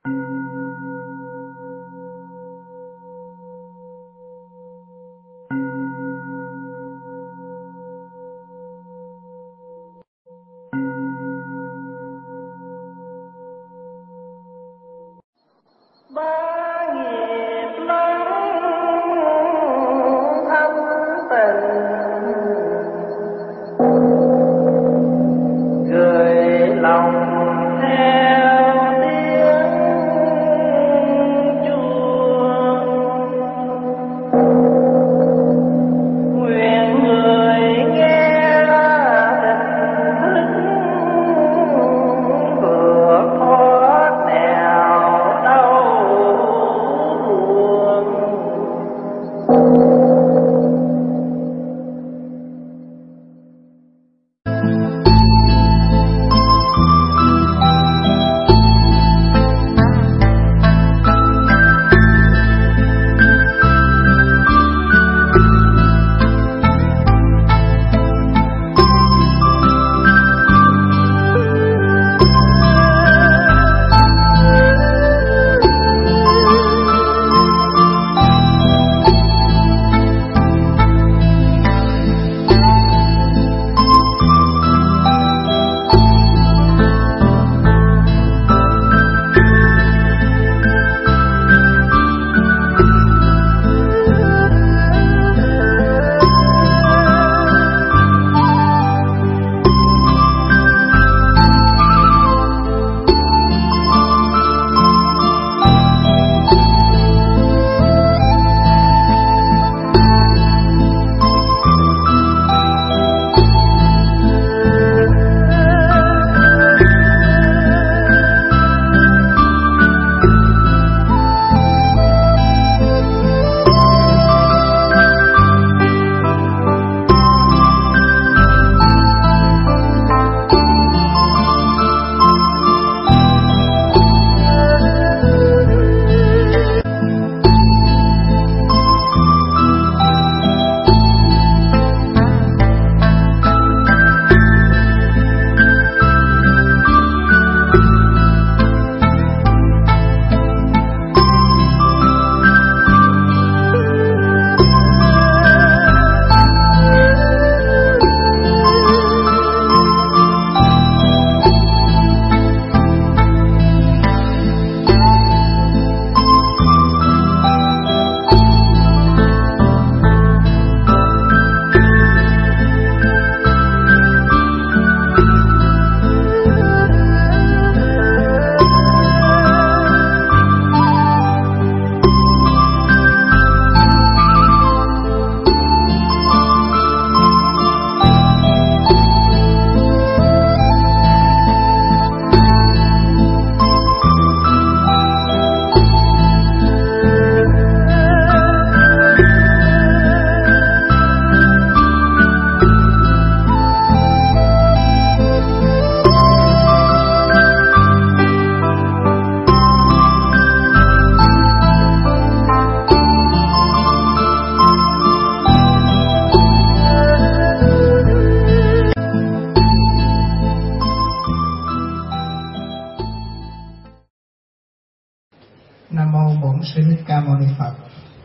Nam mô Bổn Sư Thích Ca Mâu Ni Phật.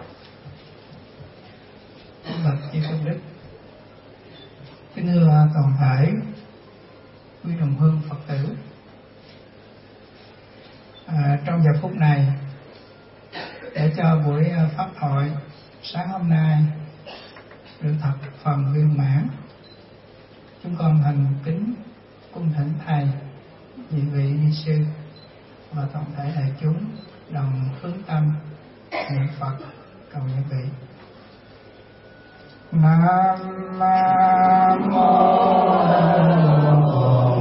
Bạch chư công đức, kính thưa toàn thể quý đồng hương Phật tử, trong giờ phút này, để cho buổi pháp thoại sáng hôm nay được thật phần viên mãn, chúng con thành kính cung thỉnh thầy, nhị vị ni sư và toàn thể đại chúng đồng hướng tâm niệm Phật cầu những vị. Nam mô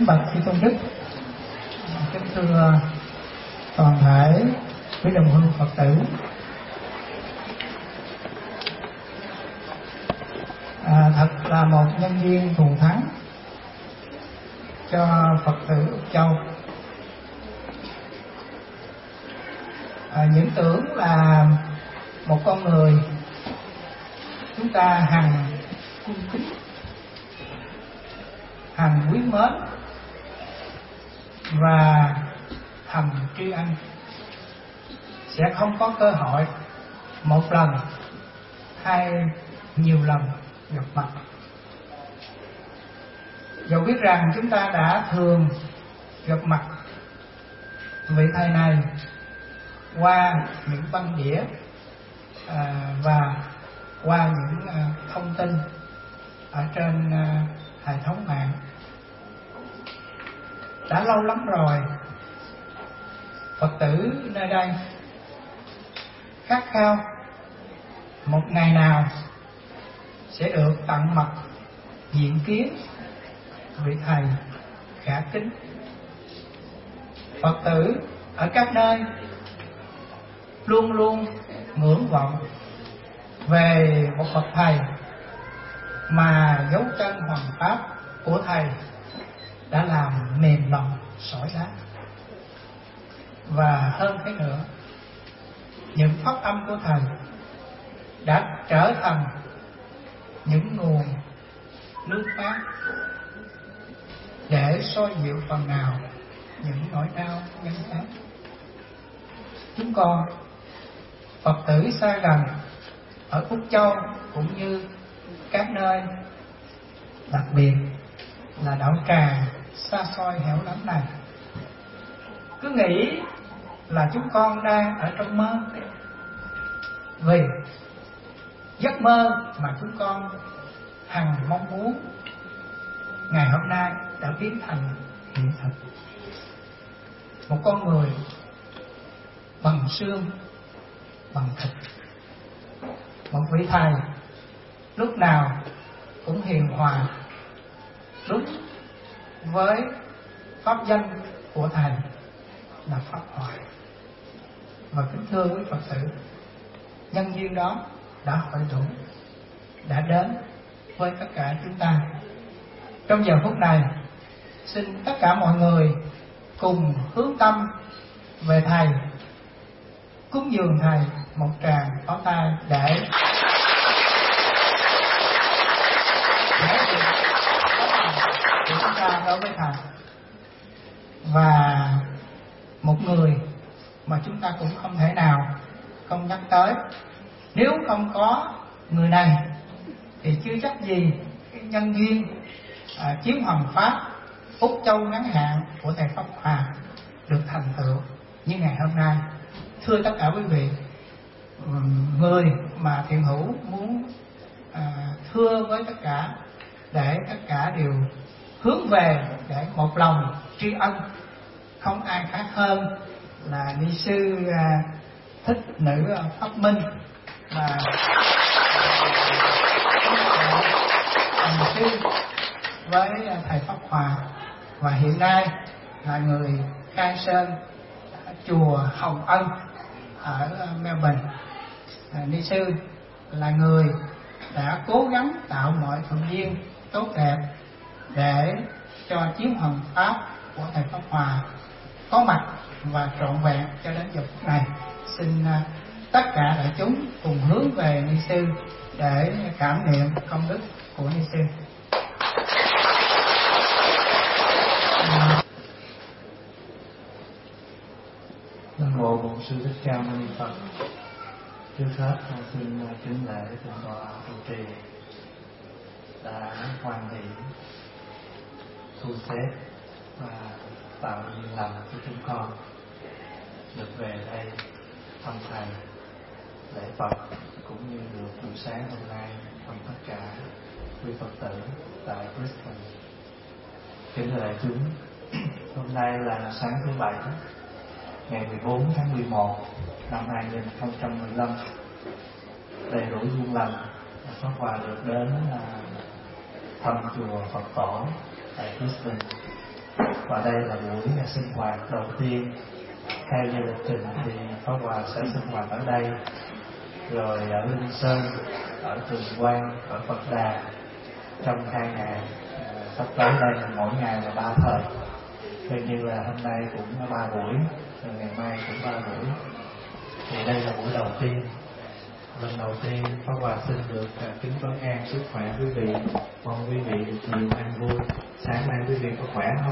Phật, chư tôn đức, kính thưa toàn thể quý đồng hương Phật tử. Thật là một nhân duyên thù thắng cho Phật tử Úc Châu. Những tưởng là một con người chúng ta hằng cung kính, hằng quý mến và thầm tri ân sẽ không có cơ hội một lần hay nhiều lần gặp mặt. Dẫu biết rằng chúng ta đã thường gặp mặt vị thầy này qua những văn đĩa và qua những thông tin ở trên hệ thống mạng. Đã lâu lắm rồi Phật tử nơi đây khát khao một ngày nào sẽ được tận mặt diện kiến vị thầy khả kính. Phật tử ở các nơi luôn luôn ngưỡng vọng về một bậc thầy mà dấu chân hoằng pháp của thầy đã làm mềm lòng sỏi đá. Và hơn thế nữa, những pháp âm của thầy đã trở thành những nguồn nước mát để soi dịu phần nào những nỗi đau nhân thế. Chúng con Phật tử xa gần ở Úc Châu cũng như các nơi, đặc biệt là đảo Trà xa xôi hẻo lánh này, cứ nghĩ là chúng con đang ở trong mơ, vì giấc mơ mà chúng con hằng mong muốn ngày hôm nay đã biến thành hiện thực. Một con người bằng xương bằng thịt, một vị thầy lúc nào cũng hiền hòa, đúng với pháp danh của thầy là pháp hòa. Và kính thưa quý Phật tử, nhân duyên đó đã hội tụ, đã đến với tất cả chúng ta. Trong giờ phút này, xin tất cả mọi người cùng hướng tâm về thầy, cúng dường thầy một tràng pháo tay để của chúng ta đối với thầy. Và một người mà chúng ta cũng không thể nào không nhắc tới, nếu không có người này thì chưa chắc gì cái nhân duyên chiếu hoằng pháp Úc Châu ngắn hạn của thầy Pháp Hòa được thành tựu như ngày hôm nay. Thưa tất cả quý vị, người mà thiện hữu muốn thưa với tất cả, để tất cả đều hướng về để một lòng tri ân, không ai khác hơn là ni sư Thích Nữ Pháp Minh mà thành sư với thầy Pháp Hòa, và hiện nay là người khai sơn chùa Hồng Ân ở Melbourne. Ni sư là người đã cố gắng tạo mọi thuận duyên tốt đẹp để cho chiếu hoằng pháp của thầy Pháp Hòa có mặt và trọn vẹn cho đến giờ phút này. Xin tất cả đại chúng cùng hướng về ni sư để cảm niệm công đức của ni sư. Nam mô Bổn Sư Thích Ca Mâu Ni Phật. Trước hết con xin kính lễ thượng tọa trụ trì đã hoan hỷ thu xếp và tạo duyên lành cho chúng con được về đây thăm thầy, lễ Phật, cũng như được buổi sáng hôm nay thăm tất cả quý Phật tử tại Brisbane. Kính thưa đại chúng, hôm nay là sáng thứ Bảy, ngày 14 tháng 11 năm 2015. Đầy đủ duyên lành, Pháp Hòa được đến thăm chùa Phật Tổ tại Brisbane Và đây là buổi sinh hoạt đầu tiên. Theo như lịch trình thì Pháp Hòa sẽ sinh hoạt ở đây, rồi ở Linh Sơn, ở Tường Quang, ở Phật Đà trong 2 ngày. Sắp tới đây mỗi ngày là 3 thời. Tuy như là hôm nay cũng 3 buổi, rồi ngày mai cũng 3 buổi. Thì đây là buổi đầu tiên. Lần đầu tiên Pháp Hòa xin được kính vấn an sức khỏe quý vị. Mong quý vị được nhiều an vui. Sáng nay quý vị có khỏe không?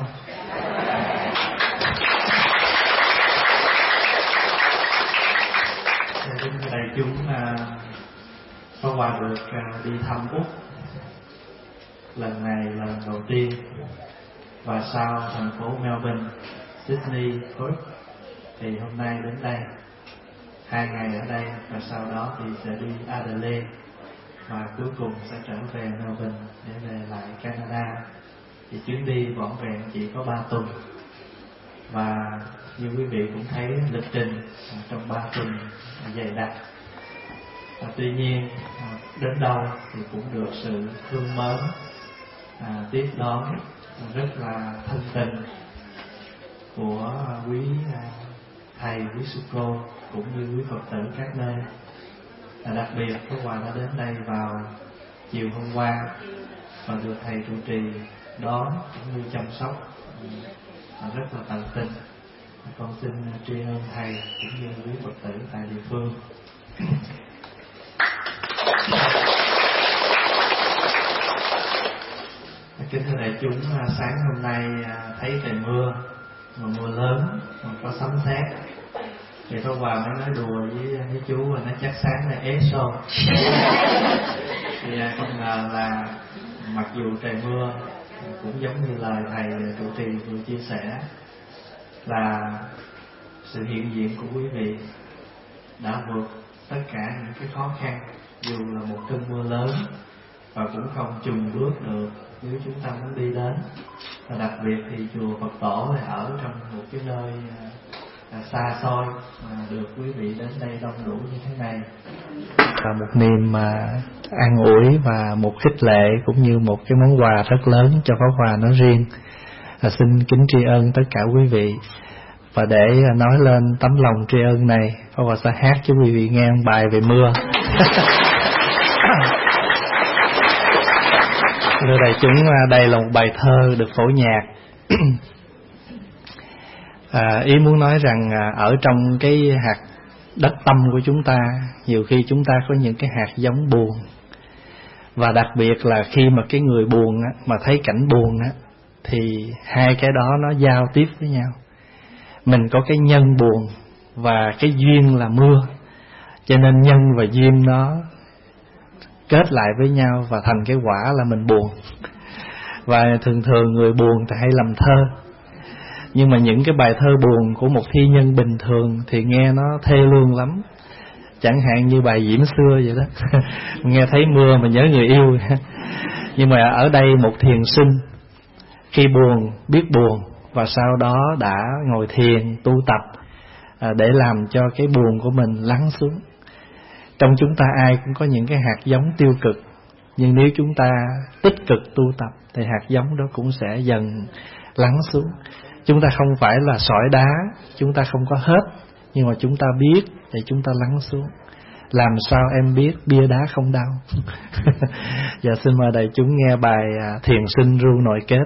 Kính thưa đại chúng, Pháp Hòa được đi thăm Úc. Lần này là lần đầu tiên. Và sau thành phố Melbourne, Sydney, Perth, thì hôm nay đến đây 2 ngày ở đây, và sau đó thì sẽ đi Adelaide, và cuối cùng sẽ trở về Melbourne để về lại Canada. Thì chuyến đi vỏn vẹn chỉ có 3 tuần, và như quý vị cũng thấy lịch trình trong 3 tuần dày đặc. Tuy nhiên đến đâu thì cũng được sự thương mến tiếp đón rất là thân tình của quý thầy, quý sư cô cũng như quý Phật tử các nơi. Đặc biệt Pháp Hòa đã đến đây vào chiều hôm qua và được thầy trụ trì đón cũng như chăm sóc rất là tận tình. Con xin tri ân thầy cũng như quý Phật tử tại địa phương. Kính thưa đại chúng, sáng hôm nay thấy trời mưa, mà mưa lớn, mà có sấm sét. Thì Pháp Hòa mới nói đùa với chú và nó chắc sáng nay ế xô. Thì không ngờ là mặc dù trời mưa, cũng giống như lời thầy trụ trì vừa chia sẻ, là sự hiện diện của quý vị đã vượt tất cả những cái khó khăn, dù là một cơn mưa lớn, và cũng không chùn bước được nếu chúng ta muốn đi đến. Và đặc biệt thì chùa Phật Tổ này ở trong một cái nơi xa xôi mà được quý vị đến đây đông đủ như thế này, và một niềm an ủi và một khích lệ cũng như một cái món quà rất lớn cho Pháp Hòa nói riêng. Xin kính tri ân tất cả quý vị. Và để nói lên tấm lòng tri ân này, Pháp Hòa sẽ hát cho quý vị nghe bài về mưa. Thưa đại chúng, đây là một bài thơ được phổ nhạc. Ý muốn nói rằng ở trong cái hạt đất tâm của chúng ta, nhiều khi chúng ta có những cái hạt giống buồn. Và đặc biệt là khi mà cái người buồn mà thấy cảnh buồn thì hai cái đó nó giao tiếp với nhau. Mình có cái nhân buồn và cái duyên là mưa, cho nên nhân và duyên nó kết lại với nhau và thành cái quả là mình buồn. Và thường thường người buồn thì hay làm thơ, nhưng mà những cái bài thơ buồn của một thi nhân bình thường thì nghe nó thê lương lắm. Chẳng hạn như bài Diễm Xưa vậy đó. Nghe thấy mưa mà nhớ người yêu. Nhưng mà ở đây một thiền sinh khi buồn biết buồn, và sau đó đã ngồi thiền tu tập để làm cho cái buồn của mình lắng xuống. Trong chúng ta ai cũng có những cái hạt giống tiêu cực, nhưng nếu chúng ta tích cực tu tập thì hạt giống đó cũng sẽ dần lắng xuống. Chúng ta không phải là sỏi đá, chúng ta không có hết, nhưng mà chúng ta biết để chúng ta lắng xuống. Làm sao em biết bia đá không đau? Dạ xin mời đại chúng nghe bài Thiền Sinh Ru Nội Kết.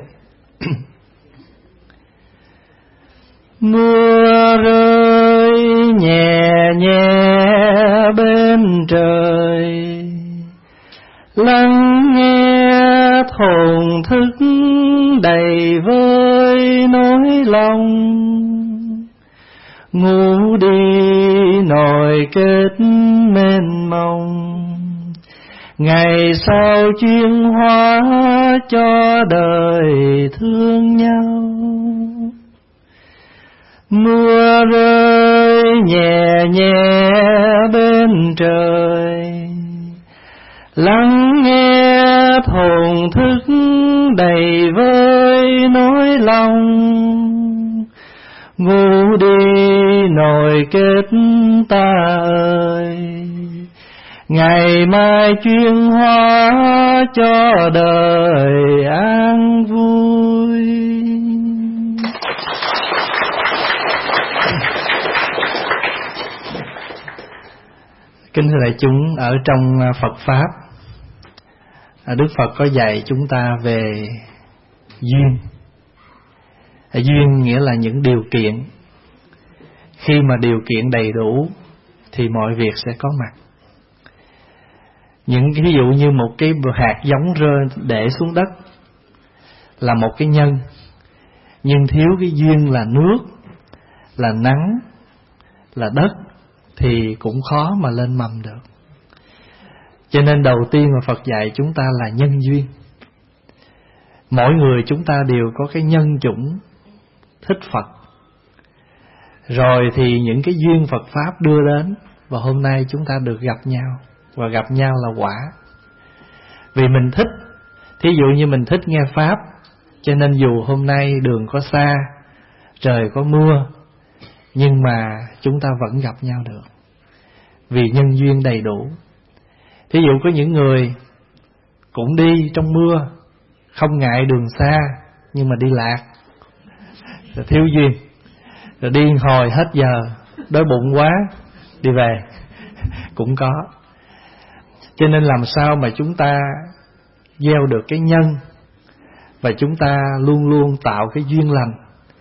Mưa rơi nhẹ nhẹ bên trời, lắng nghe thổn thức đầy vơi nỗi lòng. Ngủ đi nỗi kết mênh mông, ngày sau chuyên hóa cho đời thương nhau. Mưa rơi nhẹ nhẹ bên trời, lắng nghe thổn thức đầy vơi nỗi lòng. Ngủ đi nỗi kết ta ơi, ngày mai chuyên hóa cho đời an vui. Kính thưa đại chúng, ở trong Phật Pháp, Đức Phật có dạy chúng ta về duyên. Duyên nghĩa là những điều kiện. Khi mà điều kiện đầy đủ thì mọi việc sẽ có mặt. Ví dụ như một cái hạt giống rơi để xuống đất là một cái nhân, nhưng thiếu cái duyên là nước, là nắng, là đất thì cũng khó mà lên mầm được. Cho nên đầu tiên mà Phật dạy chúng ta là nhân duyên. Mỗi người chúng ta đều có cái nhân chủng thích Phật. Rồi thì những cái duyên Phật Pháp đưa đến, và hôm nay chúng ta được gặp nhau. Và gặp nhau là quả. Vì mình thích, thí dụ như mình thích nghe Pháp, cho nên dù hôm nay đường có xa, trời có mưa, nhưng mà chúng ta vẫn gặp nhau được, vì nhân duyên đầy đủ. Thí dụ có những người cũng đi trong mưa, không ngại đường xa, nhưng mà đi lạc, rồi thiếu duyên, rồi đi hồi hết giờ, đói bụng quá, đi về, cũng có. Cho nên làm sao mà chúng ta gieo được cái nhân, và chúng ta luôn luôn tạo cái duyên lành.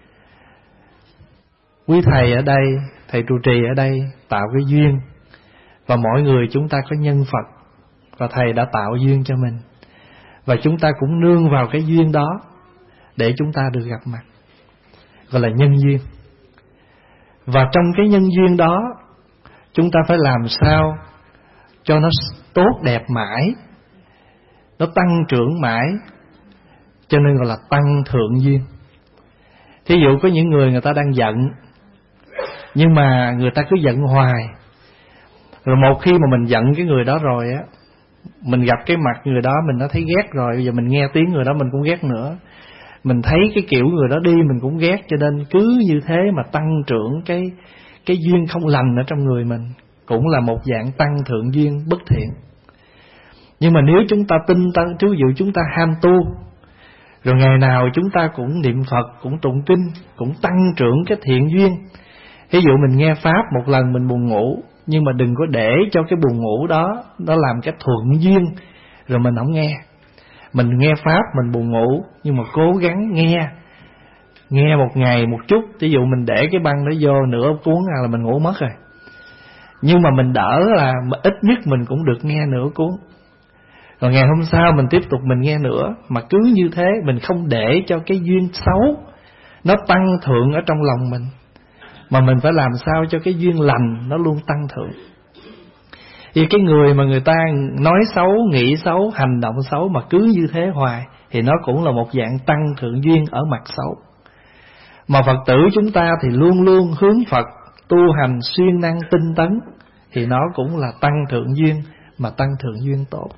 Quý thầy ở đây, thầy trụ trì ở đây tạo cái duyên, và mỗi người chúng ta có nhân Phật, và thầy đã tạo duyên cho mình, và chúng ta cũng nương vào cái duyên đó để chúng ta được gặp mặt, gọi là nhân duyên. Và trong cái nhân duyên đó, chúng ta phải làm sao cho nó tốt đẹp mãi, nó tăng trưởng mãi, cho nên gọi là tăng thượng duyên. Thí dụ có những người ta đang giận, nhưng mà người ta cứ giận hoài. Rồi một khi mà mình giận cái người đó rồi á, mình gặp cái mặt người đó mình đã thấy ghét rồi, bây giờ mình nghe tiếng người đó mình cũng ghét nữa. Mình thấy cái kiểu người đó đi mình cũng ghét, cho nên cứ như thế mà tăng trưởng cái duyên không lành ở trong người mình, cũng là một dạng tăng thượng duyên bất thiện. Nhưng mà nếu chúng ta tinh tấn, ví dụ chúng ta ham tu, rồi ngày nào chúng ta cũng niệm Phật, cũng tụng kinh, cũng tăng trưởng cái thiện duyên. Ví dụ mình nghe Pháp một lần mình buồn ngủ, nhưng mà đừng có để cho cái buồn ngủ đó nó làm cái thuận duyên rồi mình không nghe. Mình nghe Pháp mình buồn ngủ, nhưng mà cố gắng nghe một ngày một chút. Ví dụ mình để cái băng đó vô nửa cuốn là mình ngủ mất rồi, nhưng mà mình đỡ là ít nhất mình cũng được nghe nửa cuốn. Rồi ngày hôm sau mình tiếp tục mình nghe nữa. Mà cứ như thế mình không để cho cái duyên xấu nó tăng thượng ở trong lòng mình, mà mình phải làm sao cho cái duyên lành nó luôn tăng thượng. Thì cái người mà người ta nói xấu, nghĩ xấu, hành động xấu mà cứ như thế hoài, thì nó cũng là một dạng tăng thượng duyên ở mặt xấu. Mà Phật tử chúng ta thì luôn luôn hướng Phật, tu hành siêng năng tinh tấn, thì nó cũng là tăng thượng duyên, mà tăng thượng duyên tốt.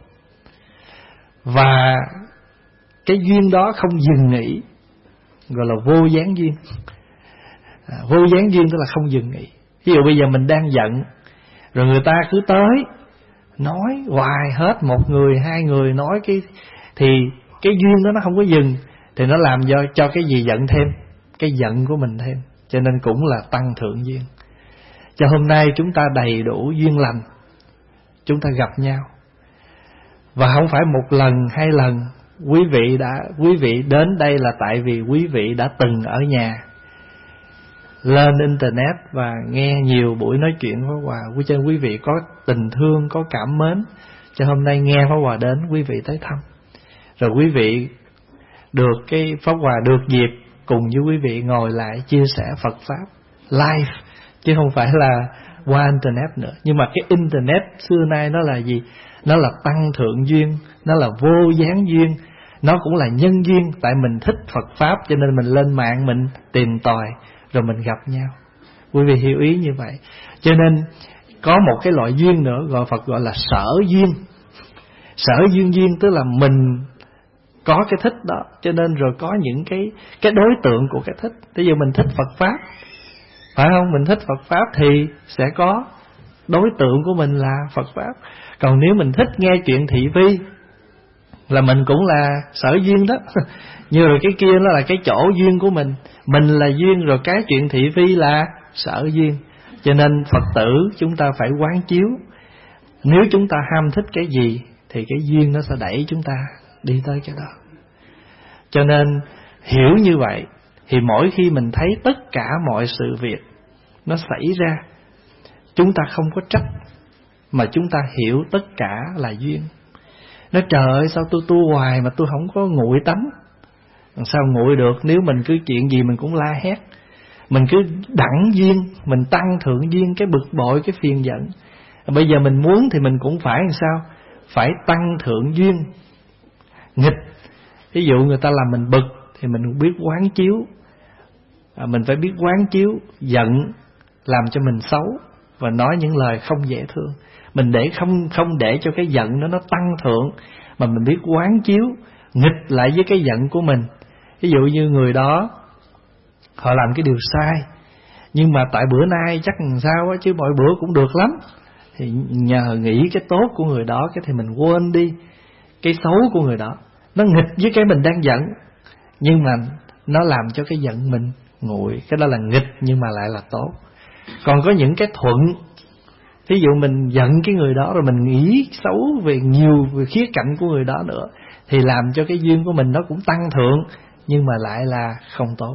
Và cái duyên đó không dừng nghỉ, gọi là vô gián duyên. Vô gián duyên tức là không dừng nghỉ. Ví dụ bây giờ mình đang giận, rồi người ta cứ tới nói hoài hết, một người, hai người nói thì cái duyên đó nó không có dừng, thì nó làm cho cái gì giận thêm, cái giận của mình thêm. Cho nên cũng là tăng thượng duyên. Cho hôm nay chúng ta đầy đủ duyên lành, chúng ta gặp nhau. Và không phải một lần, hai lần. Quý vị đến đây là tại vì quý vị đã từng ở nhà, lên internet và nghe nhiều buổi nói chuyện Pháp Hòa. Cho quý vị có tình thương, có cảm mến, cho hôm nay nghe Pháp Hòa đến, quý vị tới thăm. Rồi quý vị được cái Pháp Hòa được dịp cùng với quý vị ngồi lại chia sẻ Phật Pháp live, chứ không phải là qua internet nữa. Nhưng mà cái internet xưa nay nó là gì? Nó là tăng thượng duyên, nó là vô gián duyên, nó cũng là nhân duyên. Tại mình thích Phật Pháp cho nên mình lên mạng mình tìm tòi, rồi mình gặp nhau. Quý vị hiểu ý như vậy. Cho nên có một cái loại duyên nữa gọi Phật gọi là sở duyên. Sở duyên tức là mình có cái thích đó, cho nên rồi có những cái đối tượng của cái thích. Ví dụ mình thích Phật Pháp, phải không? Mình thích Phật Pháp thì sẽ có đối tượng của mình là Phật Pháp. Còn nếu mình thích nghe chuyện thị phi là mình cũng là sở duyên đó. Như rồi cái kia nó là cái chỗ duyên của mình. Mình là duyên, rồi cái chuyện thị phi là sở duyên. Cho nên Phật tử chúng ta phải quán chiếu Nếu chúng ta ham thích cái gì thì cái duyên nó sẽ đẩy chúng ta đi tới cái đó. Cho nên hiểu như vậy thì mỗi khi mình thấy tất cả mọi sự việc nó xảy ra, chúng ta không có trách, mà chúng ta hiểu tất cả là duyên. Nói trời ơi, sao tôi tu hoài mà tôi không có nguội tánh? Sao nguội được? Nếu mình cứ chuyện gì mình cũng la hét, mình cứ đẳng duyên, mình tăng thượng duyên, cái bực bội, cái phiền giận. Bây giờ mình muốn thì mình cũng phải làm sao? Phải tăng thượng duyên, nghịch. Ví dụ người ta làm mình bực thì mình biết quán chiếu, mình phải biết quán chiếu giận làm cho mình xấu và nói những lời không dễ thương. Mình để không để cho cái giận nó tăng thượng, mà mình biết quán chiếu nghịch lại với cái giận của mình. Ví dụ như người đó họ làm cái điều sai, nhưng mà tại bữa nay chắc làm sao á, chứ mọi bữa cũng được lắm, thì nhờ nghĩ cái tốt của người đó, cái thì mình quên đi cái xấu của người đó. Nó nghịch với cái mình đang giận, nhưng mà nó làm cho cái giận mình nguội. Cái đó là nghịch nhưng mà lại là tốt. Còn có những cái thuận, ví dụ mình giận cái người đó rồi mình nghĩ xấu về nhiều về khía cạnh của người đó nữa, thì làm cho cái duyên của mình nó cũng tăng thượng, nhưng mà lại là không tốt.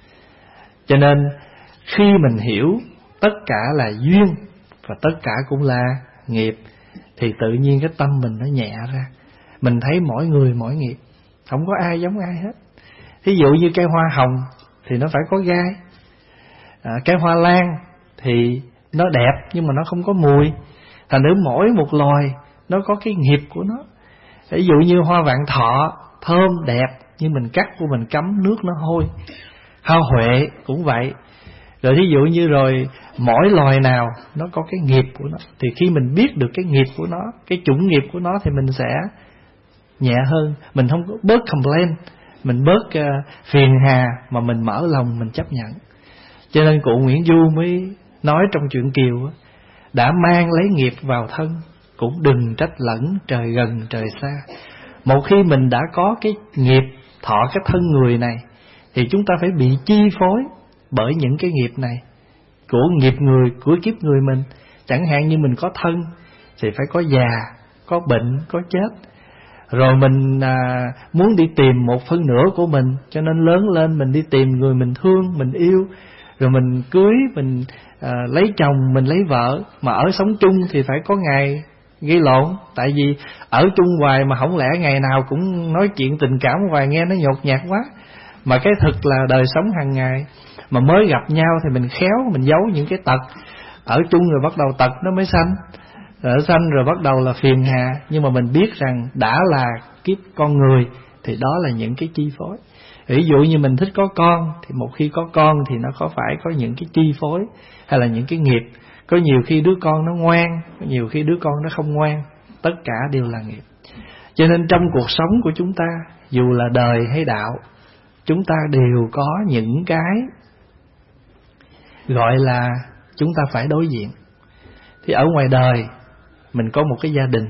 Cho nên khi mình hiểu tất cả là duyên và tất cả cũng là nghiệp, thì tự nhiên cái tâm mình nó nhẹ ra. Mình thấy mỗi người mỗi nghiệp, không có ai giống ai hết. Ví dụ như cây hoa hồng thì nó phải có gai, cây hoa lan thì nó đẹp nhưng mà nó không có mùi. Thành nữ mỗi một loài nó có cái nghiệp của nó. Ví dụ như hoa vạn thọ thơm đẹp, nhưng mình cắt của mình cấm nước nó hôi. Hoa huệ cũng vậy. Rồi ví dụ như rồi mỗi loài nào nó có cái nghiệp của nó, thì khi mình biết được cái nghiệp của nó, cái chủng nghiệp của nó, thì mình sẽ nhẹ hơn. Mình không có bớt complain, mình bớt phiền hà, mà mình mở lòng mình chấp nhận. Cho nên cụ Nguyễn Du mới nói trong truyện Kiều, đã mang lấy nghiệp vào thân, cũng đừng trách lẫn trời gần trời xa. Một khi mình đã có cái nghiệp thọ cái thân người này, thì chúng ta phải bị chi phối bởi những cái nghiệp này, của nghiệp người, của kiếp người mình. Chẳng hạn như mình có thân thì phải có già, có bệnh, có chết. Rồi mình muốn đi tìm một phân nửa của mình, cho nên lớn lên mình đi tìm người mình thương, mình yêu. Rồi mình cưới, mình lấy chồng, mình lấy vợ. Mà ở sống chung thì phải có ngày gây lộn. Tại vì ở chung hoài mà không lẽ ngày nào cũng nói chuyện tình cảm hoài, nghe nó nhột nhạt quá. Mà cái thực là đời sống hàng ngày. Mà mới gặp nhau thì mình khéo, mình giấu những cái tật. Ở chung rồi bắt đầu tật nó mới sanh. Rồi sanh rồi bắt đầu là phiền hà. Nhưng mà mình biết rằng đã là kiếp con người thì đó là những cái chi phối. Ví dụ như mình thích có con, thì một khi có con thì nó phải có những cái chi phối, hay là những cái nghiệp. Có nhiều khi đứa con nó ngoan, có nhiều khi đứa con nó không ngoan. Tất cả đều là nghiệp. Cho nên trong cuộc sống của chúng ta, dù là đời hay đạo, chúng ta đều có những cái gọi là chúng ta phải đối diện. Thì ở ngoài đời mình có một cái gia đình,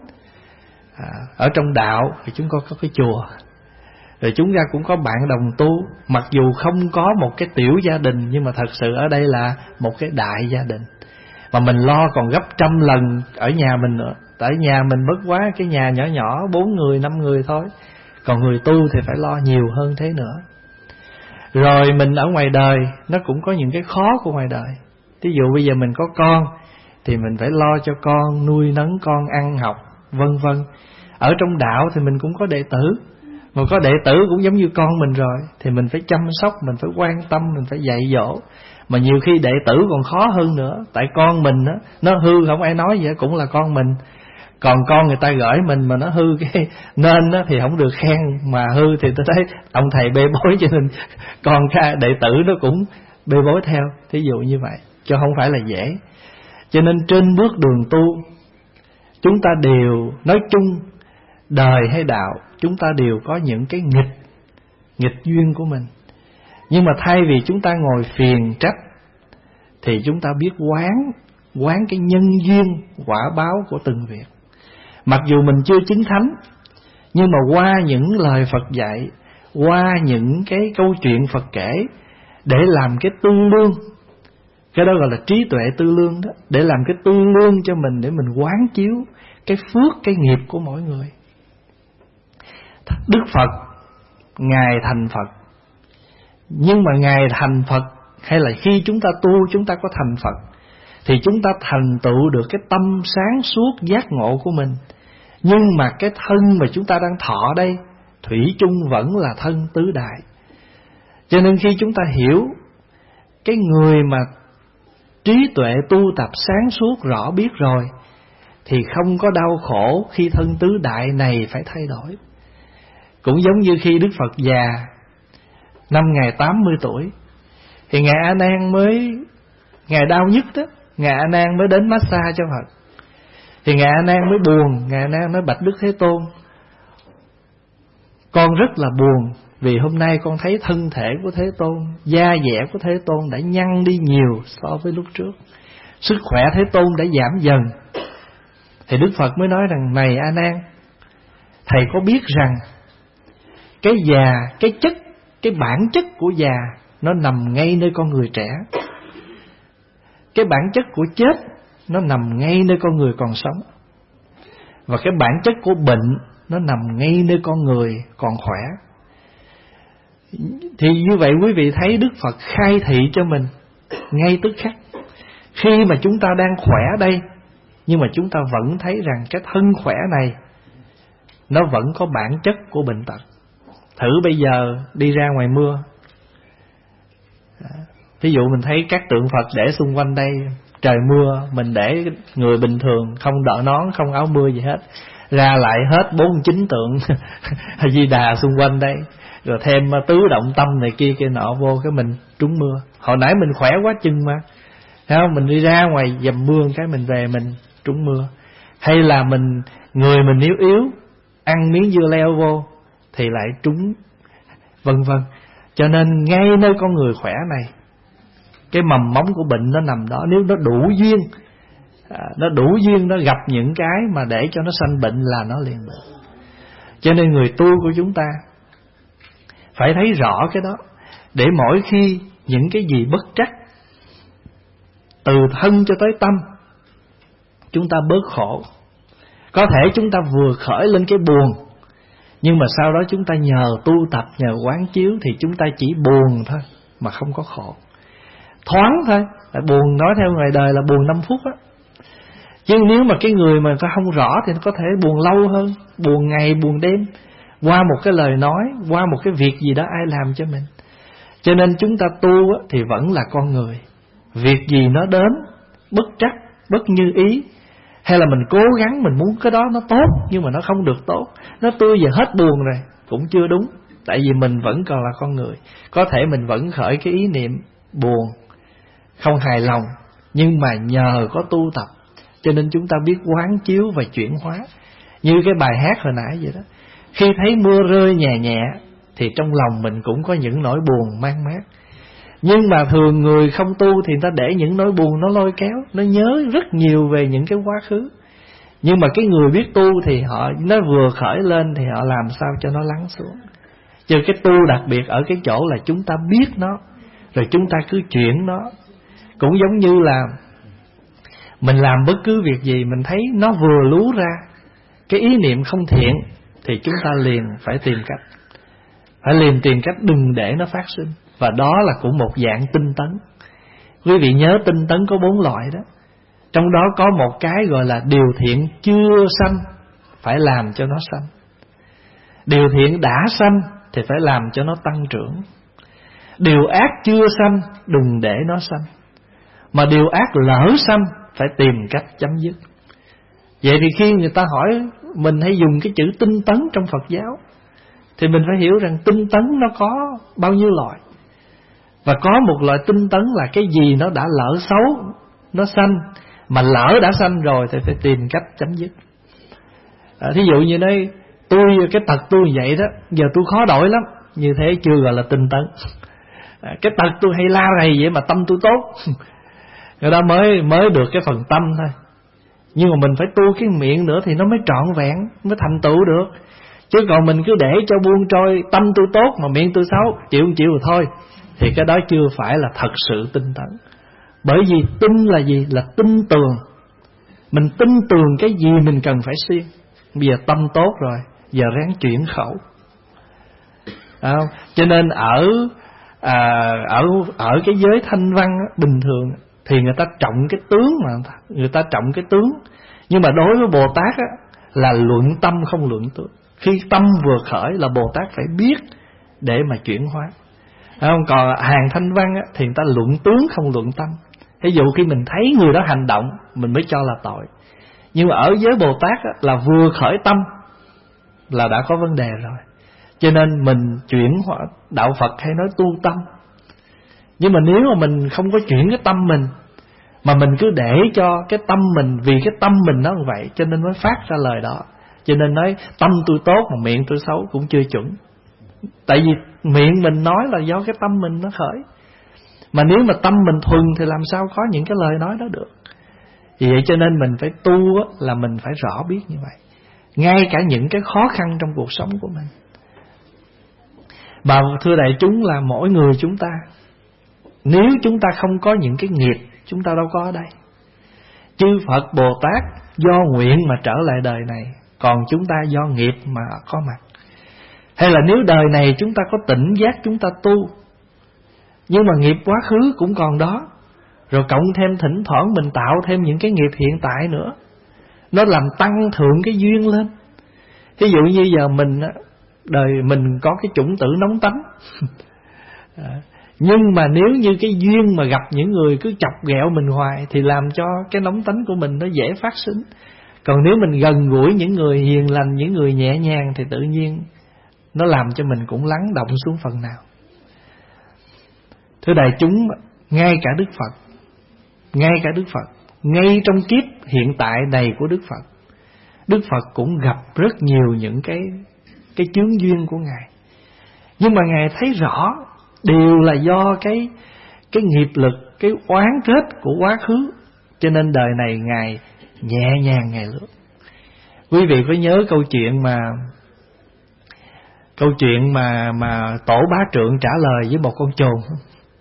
ở trong đạo thì chúng ta có cái chùa, rồi chúng ta cũng có bạn đồng tu. Mặc dù không có một cái tiểu gia đình, nhưng mà thật sự ở đây là một cái đại gia đình. Mà mình lo còn gấp trăm lần ở nhà mình nữa. Tại nhà mình bất quá cái nhà nhỏ nhỏ 4 người 5 người thôi, còn người tu thì phải lo nhiều hơn thế nữa. Rồi mình ở ngoài đời nó cũng có những cái khó của ngoài đời. Ví dụ bây giờ mình có con thì mình phải lo cho con, nuôi nấng con ăn học, vân vân. Ở trong đạo thì mình cũng có đệ tử, mà có đệ tử cũng giống như con mình rồi, thì mình phải chăm sóc, mình phải quan tâm, mình phải dạy dỗ. Mà nhiều khi đệ tử còn khó hơn nữa. Tại con mình á, nó hư không ai nói gì hết, cũng là con mình. Còn con người ta gửi mình mà nó hư cái nên á, thì không được khen, mà hư thì tôi thấy ông thầy bê bối, cho nên con cái đệ tử nó cũng bê bối theo. Thí dụ như vậy, chứ không phải là dễ. Cho nên trên bước đường tu, chúng ta đều nói chung, đời hay đạo, chúng ta đều có những cái nghịch duyên của mình. Nhưng mà thay vì chúng ta ngồi phiền trách, thì chúng ta biết quán cái nhân duyên quả báo của từng việc. Mặc dù mình chưa chứng thánh, nhưng mà qua những lời Phật dạy, qua những cái câu chuyện Phật kể, để làm cái tương đương Cái đó gọi là trí tuệ tư lương đó, để làm cái tư lương cho mình, để mình quán chiếu cái phước, cái nghiệp của mỗi người. Đức Phật Ngài thành Phật, nhưng mà Ngài thành Phật hay là khi chúng ta tu chúng ta có thành Phật, thì chúng ta thành tựu được cái tâm sáng suốt giác ngộ của mình. Nhưng mà cái thân mà chúng ta đang thọ đây thủy chung vẫn là thân tứ đại. Cho nên khi chúng ta hiểu cái người mà trí tuệ tu tập sáng suốt rõ biết rồi, thì không có đau khổ khi thân tứ đại này phải thay đổi. Cũng giống như khi Đức Phật già, năm Ngài 80 tuổi, thì Ngài A Nan Ngài đau nhất đó, Ngài A Nan mới đến massage cho Phật. Thì Ngài A Nan mới buồn, Ngài A Nan mới bạch Đức Thế Tôn: con rất là buồn, vì hôm nay con thấy thân thể của Thế Tôn, da dẻ của Thế Tôn đã nhăn đi nhiều so với lúc trước, sức khỏe Thế Tôn đã giảm dần. Thì Đức Phật mới nói rằng: này A Nan, thầy có biết rằng cái già, cái bản chất của già nó nằm ngay nơi con người trẻ. Cái bản chất của chết nó nằm ngay nơi con người còn sống. Và cái bản chất của bệnh nó nằm ngay nơi con người còn khỏe. Thì như vậy quý vị thấy Đức Phật khai thị cho mình ngay tức khắc. Khi mà chúng ta đang khỏe đây, nhưng mà chúng ta vẫn thấy rằng cái thân khỏe này nó vẫn có bản chất của bệnh tật. Thử bây giờ đi ra ngoài mưa, ví dụ mình thấy các tượng Phật để xung quanh đây, trời mưa, mình để người bình thường, không đội nón, không áo mưa gì hết, ra lại hết 49 tượng A Di Đà xung quanh đây, rồi thêm tứ động tâm này kia nọ vô, cái mình trúng mưa. Hồi nãy mình khỏe quá chừng mà, thấy không? Mình đi ra ngoài dầm mưa cái mình về mình trúng mưa. Hay là người mình yếu ăn miếng dưa leo vô thì lại trúng, vân vân. Cho nên ngay nơi con người khỏe này, cái mầm móng của bệnh nó nằm đó. Nếu nó đủ duyên, nó gặp những cái mà để cho nó sanh bệnh là nó liền bệnh. Cho nên người tu của chúng ta phải thấy rõ cái đó, để mỗi khi những cái gì bất trắc, từ thân cho tới tâm, chúng ta bớt khổ. Có thể chúng ta vừa khởi lên cái buồn, nhưng mà sau đó chúng ta nhờ tu tập, nhờ quán chiếu, thì chúng ta chỉ buồn thôi mà không có khổ. Thoáng thôi, buồn nói theo ngoài đời là buồn 5 phút á. Chứ nếu mà cái người mà ta không rõ thì nó có thể buồn lâu hơn, buồn ngày buồn đêm, qua một cái lời nói, qua một cái việc gì đó ai làm cho mình. Cho nên chúng ta tu á, thì vẫn là con người. Việc gì nó đến bất trắc, bất như ý, hay là mình cố gắng mình muốn cái đó nó tốt nhưng mà nó không được tốt, nó tươi giờ hết buồn rồi, cũng chưa đúng. Tại vì mình vẫn còn là con người. Có thể mình vẫn khởi cái ý niệm buồn, không hài lòng, nhưng mà nhờ có tu tập cho nên chúng ta biết quán chiếu và chuyển hóa. Như cái bài hát hồi nãy vậy đó, khi thấy mưa rơi nhẹ nhẹ thì trong lòng mình cũng có những nỗi buồn man mác. Nhưng mà thường người không tu thì người ta để những nỗi buồn nó lôi kéo, nó nhớ rất nhiều về những cái quá khứ. Nhưng mà cái người biết tu thì nó vừa khởi lên thì họ làm sao cho nó lắng xuống. Chứ cái tu đặc biệt ở cái chỗ là chúng ta biết nó, rồi chúng ta cứ chuyển nó. Cũng giống như là mình làm bất cứ việc gì, mình thấy nó vừa lú ra cái ý niệm không thiện, thì chúng ta liền phải tìm cách đừng để nó phát sinh. Và đó là cũng một dạng tinh tấn. Quý vị nhớ tinh tấn có 4 loại đó. Trong đó có một cái gọi là điều thiện chưa sanh, phải làm cho nó sanh. Điều thiện đã sanh thì phải làm cho nó tăng trưởng. Điều ác chưa sanh, đừng để nó sanh. Mà điều ác lỡ sanh, phải tìm cách chấm dứt. Vậy thì khi người ta hỏi mình hay dùng cái chữ tinh tấn trong Phật giáo, thì mình phải hiểu rằng tinh tấn nó có bao nhiêu loại. Và có một loại tinh tấn là cái gì nó đã lỡ xấu, nó sanh, mà lỡ đã sanh rồi thì phải tìm cách chấm dứt. Thí dụ như đây, cái tật tôi như vậy đó, giờ tôi khó đổi lắm, như thế chưa gọi là tinh tấn. Cái tật tôi hay la rầy vậy mà tâm tôi tốt, người ta mới được cái phần tâm thôi. Nhưng mà mình phải tu cái miệng nữa thì nó mới trọn vẹn, mới thành tựu được. Chứ còn mình cứ để cho buông trôi, tâm tôi tốt mà miệng tôi xấu, chịu rồi thôi, thì cái đó chưa phải là thật sự tinh tấn. Bởi vì tin là gì? Là tin tưởng. Mình tin tưởng cái gì mình cần phải siêng. Bây giờ tâm tốt rồi, giờ ráng chuyển khẩu. Cho nên ở cái giới thanh văn bình thường thì người ta trọng cái tướng, mà người ta trọng cái tướng. Nhưng mà đối với Bồ Tát là luận tâm không luận tướng. Khi tâm vừa khởi là Bồ Tát phải biết để mà chuyển hóa. Còn hàng thanh văn thì người ta luận tướng không luận tâm. Ví dụ khi mình thấy người đó hành động mình mới cho là tội. Nhưng mà ở giới Bồ Tát là vừa khởi tâm là đã có vấn đề rồi. Cho nên mình chuyển hóa. Đạo Phật hay nói tu tâm. Nhưng mà nếu mà mình không có chuyển cái tâm mình, mà mình cứ để cho cái tâm mình, vì cái tâm mình nó như vậy cho nên mới phát ra lời đó. Cho nên nói tâm tôi tốt mà miệng tôi xấu cũng chưa chuẩn. Tại vì miệng mình nói là do cái tâm mình nó khởi. Mà nếu mà tâm mình thuần thì làm sao có những cái lời nói đó được. Vì vậy cho nên mình phải tu là mình phải rõ biết như vậy. Ngay cả những cái khó khăn trong cuộc sống của mình. Và thưa đại chúng là mỗi người chúng ta, nếu chúng ta không có những cái nghiệp, chúng ta đâu có ở đây. Chư Phật Bồ Tát do nguyện mà trở lại đời này, còn chúng ta do nghiệp mà có mặt. Hay là nếu đời này chúng ta có tỉnh giác chúng ta tu, nhưng mà nghiệp quá khứ cũng còn đó, rồi cộng thêm thỉnh thoảng mình tạo thêm những cái nghiệp hiện tại nữa, nó làm tăng thượng cái duyên lên. Ví dụ như giờ mình, đời mình có cái chủng tử nóng tánh nhưng mà nếu như cái duyên mà gặp những người cứ chọc ghẹo mình hoài thì làm cho cái nóng tánh của mình nó dễ phát sinh. Còn nếu mình gần gũi những người hiền lành, những người nhẹ nhàng thì tự nhiên nó làm cho mình cũng lắng động xuống phần nào. Thưa đại chúng, ngay cả Đức Phật, ngay trong kiếp hiện tại này của Đức Phật cũng gặp rất nhiều những cái chướng duyên của Ngài. Nhưng mà Ngài thấy rõ đều là do cái nghiệp lực, cái oán kết của quá khứ. Cho nên đời này Ngài nhẹ nhàng Ngài lướt. Quý vị có nhớ câu chuyện mà Tổ Bá Trượng trả lời với một con chồn không?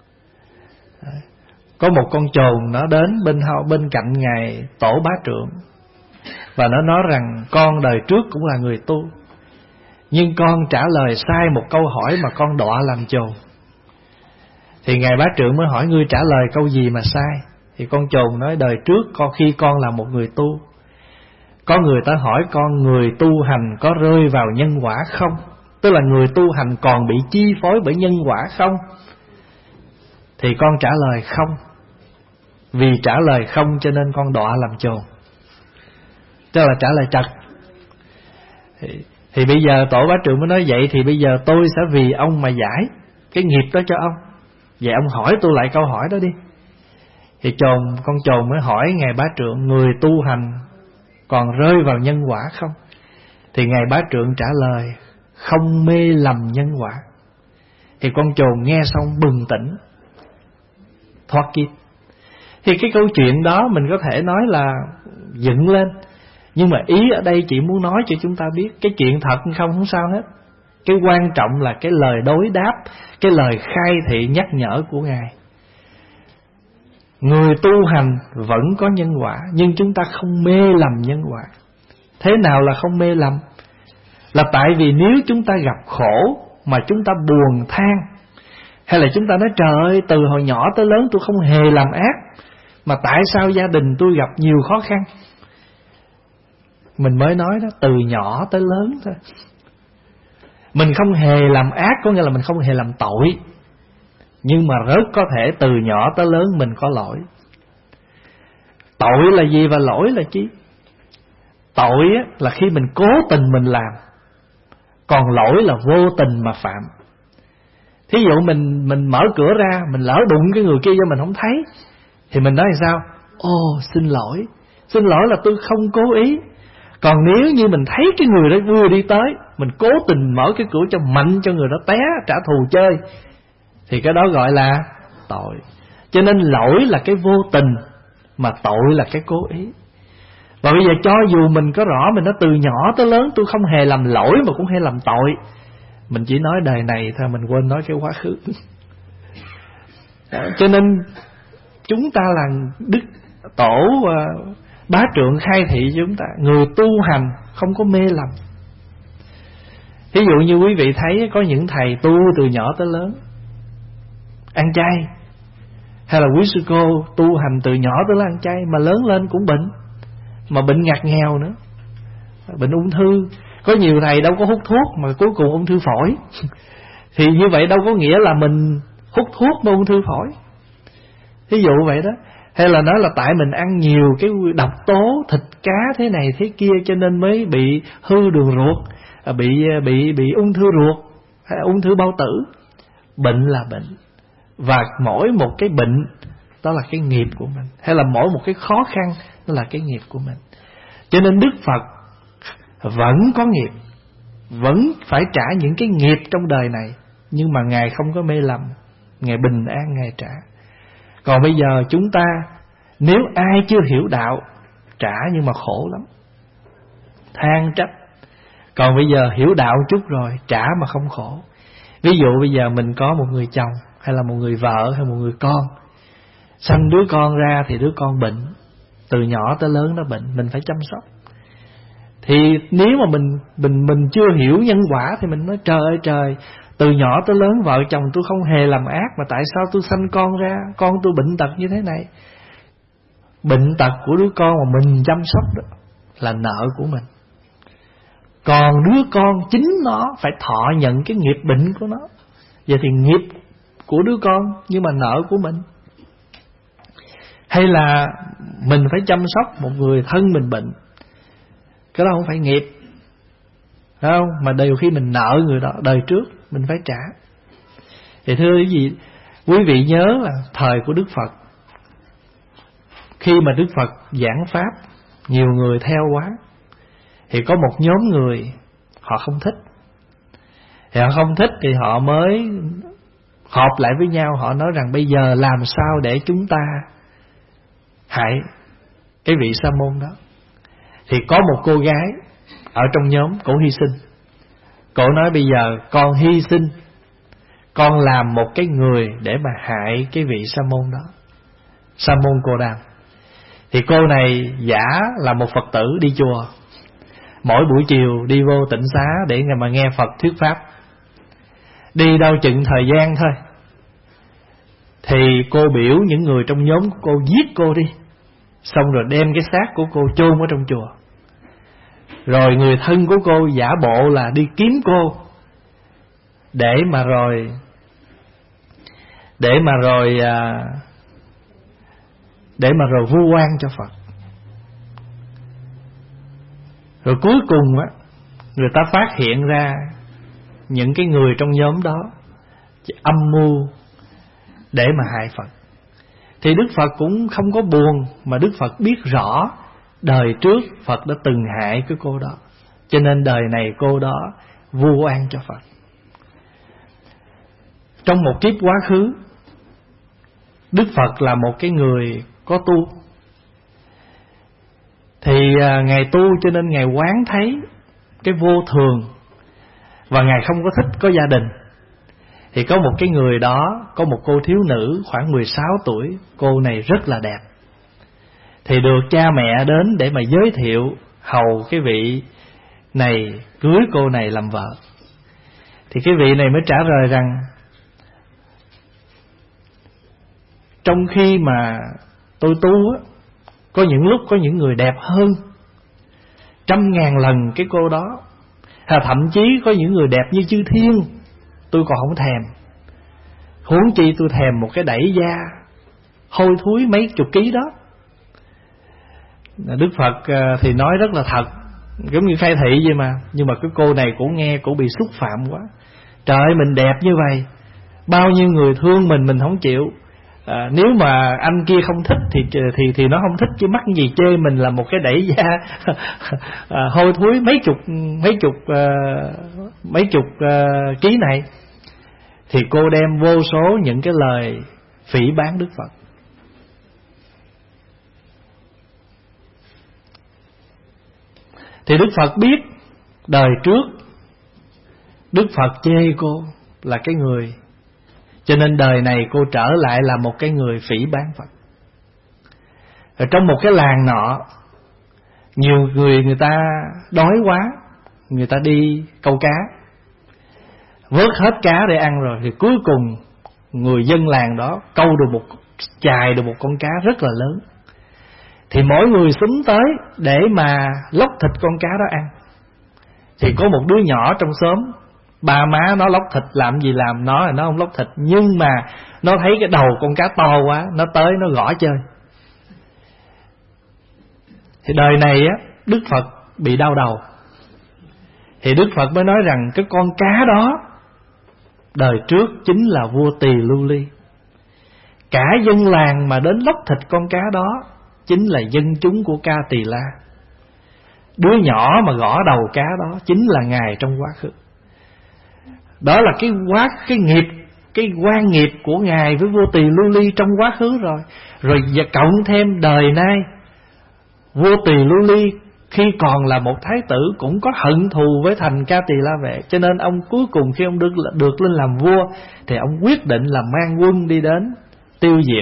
Có một con chồn nó đến bên cạnh Ngài Tổ Bá Trượng, và nó nói rằng con đời trước cũng là người tu, nhưng con trả lời sai một câu hỏi mà con đọa làm chồn. Thì Ngài Bá Trượng mới hỏi ngươi trả lời câu gì mà sai. Thì con chồn nói đời trước khi con là một người tu, có người ta hỏi con người tu hành có rơi vào nhân quả không? Tức là người tu hành còn bị chi phối bởi nhân quả không? Thì con trả lời không. Vì trả lời không cho nên con đọa làm chồn. Tức là trả lời trật. Thì bây giờ Tổ Bá Trượng mới nói vậy thì bây giờ tôi sẽ vì ông mà giải cái nghiệp đó cho ông. Vậy ông hỏi tôi lại câu hỏi đó đi. Thì con chồn mới hỏi Ngài Bá Trượng người tu hành còn rơi vào nhân quả không? Thì Ngài Bá Trượng trả lời không mê lầm nhân quả. Thì con chồn nghe xong bừng tỉnh, thoát kiếp. Thì cái câu chuyện đó mình có thể nói là dựng lên, nhưng mà ý ở đây chỉ muốn nói cho chúng ta biết cái chuyện thật không sao hết. Cái quan trọng là cái lời đối đáp, cái lời khai thị nhắc nhở của Ngài. Người tu hành vẫn có nhân quả, nhưng chúng ta không mê lầm nhân quả. Thế nào là không mê lầm? Là tại vì nếu chúng ta gặp khổ mà chúng ta buồn than, hay là chúng ta nói trời ơi từ hồi nhỏ tới lớn tôi không hề làm ác, mà tại sao gia đình tôi gặp nhiều khó khăn? Mình mới nói đó, từ nhỏ tới lớn thôi. Mình không hề làm ác có nghĩa là mình không hề làm tội, nhưng mà rất có thể từ nhỏ tới lớn mình có lỗi. Tội là gì và lỗi là chi? Tội là khi mình cố tình mình làm, còn lỗi là vô tình mà phạm. Thí dụ mình mở cửa ra, mình lỡ đụng cái người kia cho mình không thấy, thì mình nói là sao? Xin lỗi là tôi không cố ý. Còn nếu như mình thấy cái người đó vừa đi tới, mình cố tình mở cái cửa cho mạnh cho người đó té, trả thù chơi, thì cái đó gọi là tội. Cho nên lỗi là cái vô tình, mà tội là cái cố ý. Và bây giờ cho dù mình có rõ, mình nói từ nhỏ tới lớn tôi không hề làm lỗi mà cũng hề làm tội, mình chỉ nói đời này thôi, mình quên nói cái quá khứ. Cho nên chúng ta là Đức Tổ Bá Trượng khai thị cho chúng ta, người tu hành không có mê lầm. Ví dụ như quý vị thấy có những thầy tu từ nhỏ tới lớn ăn chay, hay là quý sư cô tu hành từ nhỏ tới lớn ăn chay, mà lớn lên cũng bệnh, mà bệnh ngặt nghèo nữa, bệnh ung thư. Có nhiều thầy đâu có hút thuốc mà cuối cùng ung thư phổi. Thì như vậy đâu có nghĩa là mình hút thuốc mà ung thư phổi. Ví dụ vậy đó. Hay là nói là tại mình ăn nhiều cái độc tố thịt cá thế này thế kia cho nên mới bị hư đường ruột, bị ung thư ruột, hay ung thư bao tử. Bệnh là bệnh, và mỗi một cái bệnh đó là cái nghiệp của mình, hay là mỗi một cái khó khăn đó là cái nghiệp của mình. Cho nên Đức Phật vẫn có nghiệp, vẫn phải trả những cái nghiệp trong đời này, nhưng mà Ngài không có mê lầm, Ngài bình an Ngài trả. Còn bây giờ chúng ta, nếu ai chưa hiểu đạo trả nhưng mà khổ lắm, than trách. Còn bây giờ hiểu đạo chút rồi trả mà không khổ. Ví dụ bây giờ mình có một người chồng, hay là một người vợ, hay một người con, sanh đứa con ra thì đứa con bệnh, từ nhỏ tới lớn nó bệnh, mình phải chăm sóc. Thì nếu mà mình chưa hiểu nhân quả thì mình nói trời ơi trời, từ nhỏ tới lớn vợ chồng tôi không hề làm ác, mà tại sao tôi sanh con ra, con tôi bệnh tật như thế này. Bệnh tật của đứa con mà mình chăm sóc đó là nợ của mình. Còn đứa con chính nó phải thọ nhận cái nghiệp bệnh của nó. Vậy thì nghiệp của đứa con nhưng mà nợ của mình. Hay là mình phải chăm sóc một người thân mình bệnh, cái đó không phải nghiệp, phải không? Mà đều khi mình nợ người đó đời trước mình phải trả. Thì thưa quý vị nhớ là thời của Đức Phật, khi mà Đức Phật giảng pháp, nhiều người theo quá, thì có một nhóm người họ không thích. Thì họ không thích thì họ mới họp lại với nhau, họ nói rằng bây giờ làm sao để chúng ta hại cái vị sa môn đó. Thì có một cô gái ở trong nhóm, cổ hy sinh. Cổ nói bây giờ con hy sinh, con làm một cái người để mà hại cái vị sa môn đó, sa môn Cô Đàm. Thì cô này giả là một Phật tử đi chùa, mỗi buổi chiều đi vô tịnh xá để mà nghe Phật thuyết pháp. Đi đâu chừng thời gian thôi thì cô biểu những người trong nhóm của cô giết cô đi, xong rồi đem cái xác của cô chôn ở trong chùa. Rồi người thân của cô giả bộ là đi kiếm cô để mà rồi vu oan cho Phật. Rồi cuối cùng á, người ta phát hiện ra những cái người trong nhóm đó âm mưu để mà hại Phật. Thì Đức Phật cũng không có buồn, mà Đức Phật biết rõ đời trước Phật đã từng hại cái cô đó, cho nên đời này cô đó vu oan cho Phật. Trong một kiếp quá khứ, Đức Phật là một cái người có tu. Thì Ngài tu cho nên Ngài quán thấy cái vô thường, và Ngài không có thích có gia đình. Thì có một cái người đó, có một cô thiếu nữ khoảng 16 tuổi, cô này rất là đẹp. Thì được cha mẹ đến để mà giới thiệu hầu cái vị này cưới cô này làm vợ. Thì cái vị này mới trả lời rằng trong khi mà tôi tu á, có những lúc có những người đẹp hơn 100.000 lần cái cô đó, thậm chí có những người đẹp như chư thiên tôi còn không thèm, huống chi tôi thèm một cái đẩy da hôi thối mấy chục ký đó. Đức Phật thì nói rất là thật, giống như khai thị vậy mà. Nhưng mà cái cô này cũng nghe, cũng bị xúc phạm quá. Trời ơi, mình đẹp như vậy, bao nhiêu người thương mình không chịu. Nếu mà anh kia không thích thì nó không thích, chứ mắc gì chê mình là một cái đẩy da hôi thối mấy chục ký này. Thì cô đem vô số những cái lời phỉ báng Đức Phật. Thì Đức Phật biết đời trước Đức Phật chê cô là cái người, cho nên đời này cô trở lại là một cái người phỉ báng Phật. Rồi trong một cái làng nọ, nhiều người ta đói quá, người ta đi câu cá, vớt hết cá để ăn rồi, thì cuối cùng người dân làng đó câu được chài được một con cá rất là lớn. Thì mỗi người xúm tới để mà lóc thịt con cá đó ăn. Thì có một đứa nhỏ trong xóm, ba má nó lóc thịt làm gì làm, nó là nó không lóc thịt, nhưng mà nó thấy cái đầu con cá to quá, nó tới nó gõ chơi. Thì đời này á, Đức Phật bị đau đầu. Thì Đức Phật mới nói rằng cái con cá đó đời trước chính là vua Tỳ Lưu Ly. Cả dân làng mà đến lóc thịt con cá đó chính là dân chúng của Ca Tỳ La. Đứa nhỏ mà gõ đầu cá đó chính là Ngài trong quá khứ. Đó là cái nghiệp, cái quan nghiệp của Ngài với vua Tỳ Lưu Ly trong quá khứ rồi. Rồi và cộng thêm đời nay, vua Tỳ Lưu Ly khi còn là một thái tử cũng có hận thù với thành Ca Tỳ La Vệ. Cho nên ông cuối cùng khi ông được lên làm vua, thì ông quyết định là mang quân đi đến tiêu diệt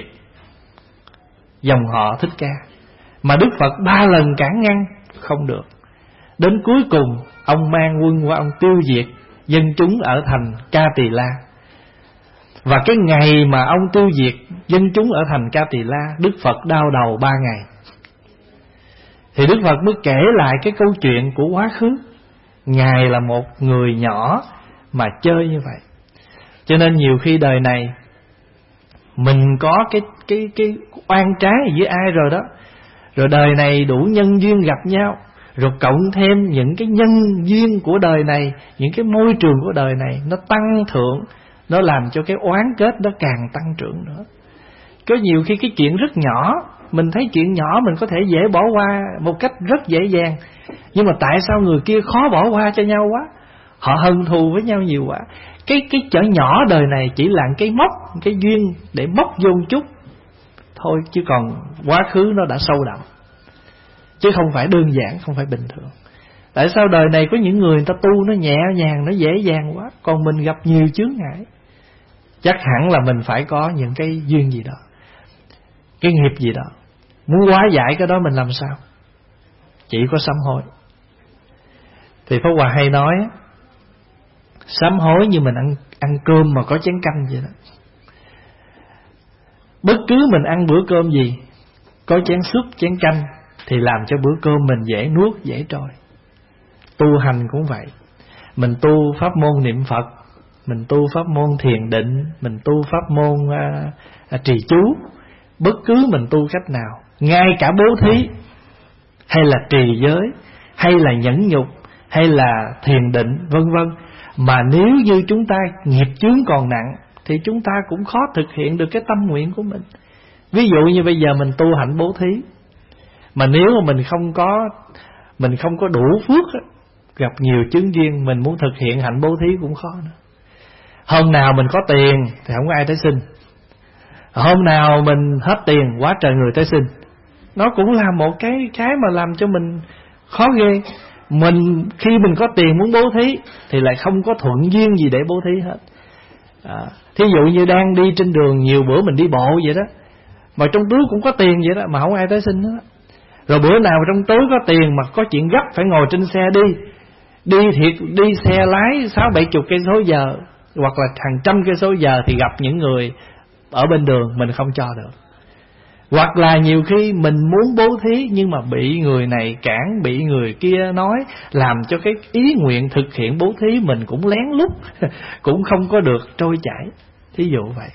dòng họ Thích Ca. Mà Đức Phật 3 lần cản ngăn không được. Đến cuối cùng ông mang quân qua ông tiêu diệt dân chúng ở thành Ca Tỳ La. Và cái ngày mà ông tiêu diệt dân chúng ở thành Ca Tỳ La, Đức Phật đau đầu 3 ngày. Thì Đức Phật mới kể lại cái câu chuyện của quá khứ. Ngài là một người nhỏ mà chơi như vậy. Cho nên nhiều khi đời này mình có cái oan trái với ai rồi đó, rồi đời này đủ nhân duyên gặp nhau, rồi cộng thêm những cái nhân duyên của đời này, những cái môi trường của đời này nó tăng thượng, nó làm cho cái oán kết nó càng tăng trưởng nữa. Có nhiều khi cái chuyện rất nhỏ, mình thấy chuyện nhỏ mình có thể dễ bỏ qua một cách rất dễ dàng, nhưng mà tại sao người kia khó bỏ qua cho nhau quá? Họ hận thù với nhau nhiều quá. Cái chở nhỏ đời này chỉ là cái móc, cái duyên để móc vô một chút thôi, chứ còn quá khứ nó đã sâu đậm, chứ không phải đơn giản, không phải bình thường. Tại sao đời này có những người ta tu nó nhẹ nhàng, nó dễ dàng quá, còn mình gặp nhiều chướng ngại? Chắc hẳn là mình phải có những cái duyên gì đó, cái nghiệp gì đó. Muốn hóa giải cái đó mình làm sao? Chỉ có sám hối. Thì Pháp Hòa hay nói, sám hối như mình ăn cơm mà có chén canh vậy đó. Bất cứ mình ăn bữa cơm gì, có chén súp, chén canh, thì làm cho bữa cơm mình dễ nuốt, dễ trôi. Tu hành cũng vậy. Mình tu pháp môn niệm Phật, mình tu pháp môn thiền định, mình tu pháp môn trì chú. Bất cứ mình tu cách nào, ngay cả bố thí, hay là trì giới, hay là nhẫn nhục, hay là thiền định, vân vân, mà nếu như chúng ta nghiệp chướng còn nặng, thì chúng ta cũng khó thực hiện được cái tâm nguyện của mình. Ví dụ như bây giờ mình tu hạnh bố thí, mà nếu mà mình không có đủ phước, gặp nhiều chướng duyên, mình muốn thực hiện hạnh bố thí cũng khó nữa. Hôm nào mình có tiền thì không có ai tới xin, hôm nào mình hết tiền quá trời người tới xin. Nó cũng là một cái mà làm cho mình khó ghê. Khi mình có tiền muốn bố thí thì lại không có thuận duyên gì để bố thí hết. Thí dụ như đang đi trên đường, nhiều bữa mình đi bộ vậy đó, mà trong túi cũng có tiền vậy đó, mà không ai tới xin hết. Rồi bữa nào trong túi có tiền mà có chuyện gấp phải ngồi trên xe đi xe lái 60-70 cây số giờ, hoặc là hàng trăm cây số giờ, thì gặp những người ở bên đường mình không cho được. Hoặc là nhiều khi mình muốn bố thí nhưng mà bị người này cản, bị người kia nói, làm cho cái ý nguyện thực hiện bố thí mình cũng lén lút cũng không có được trôi chảy. Thí dụ vậy.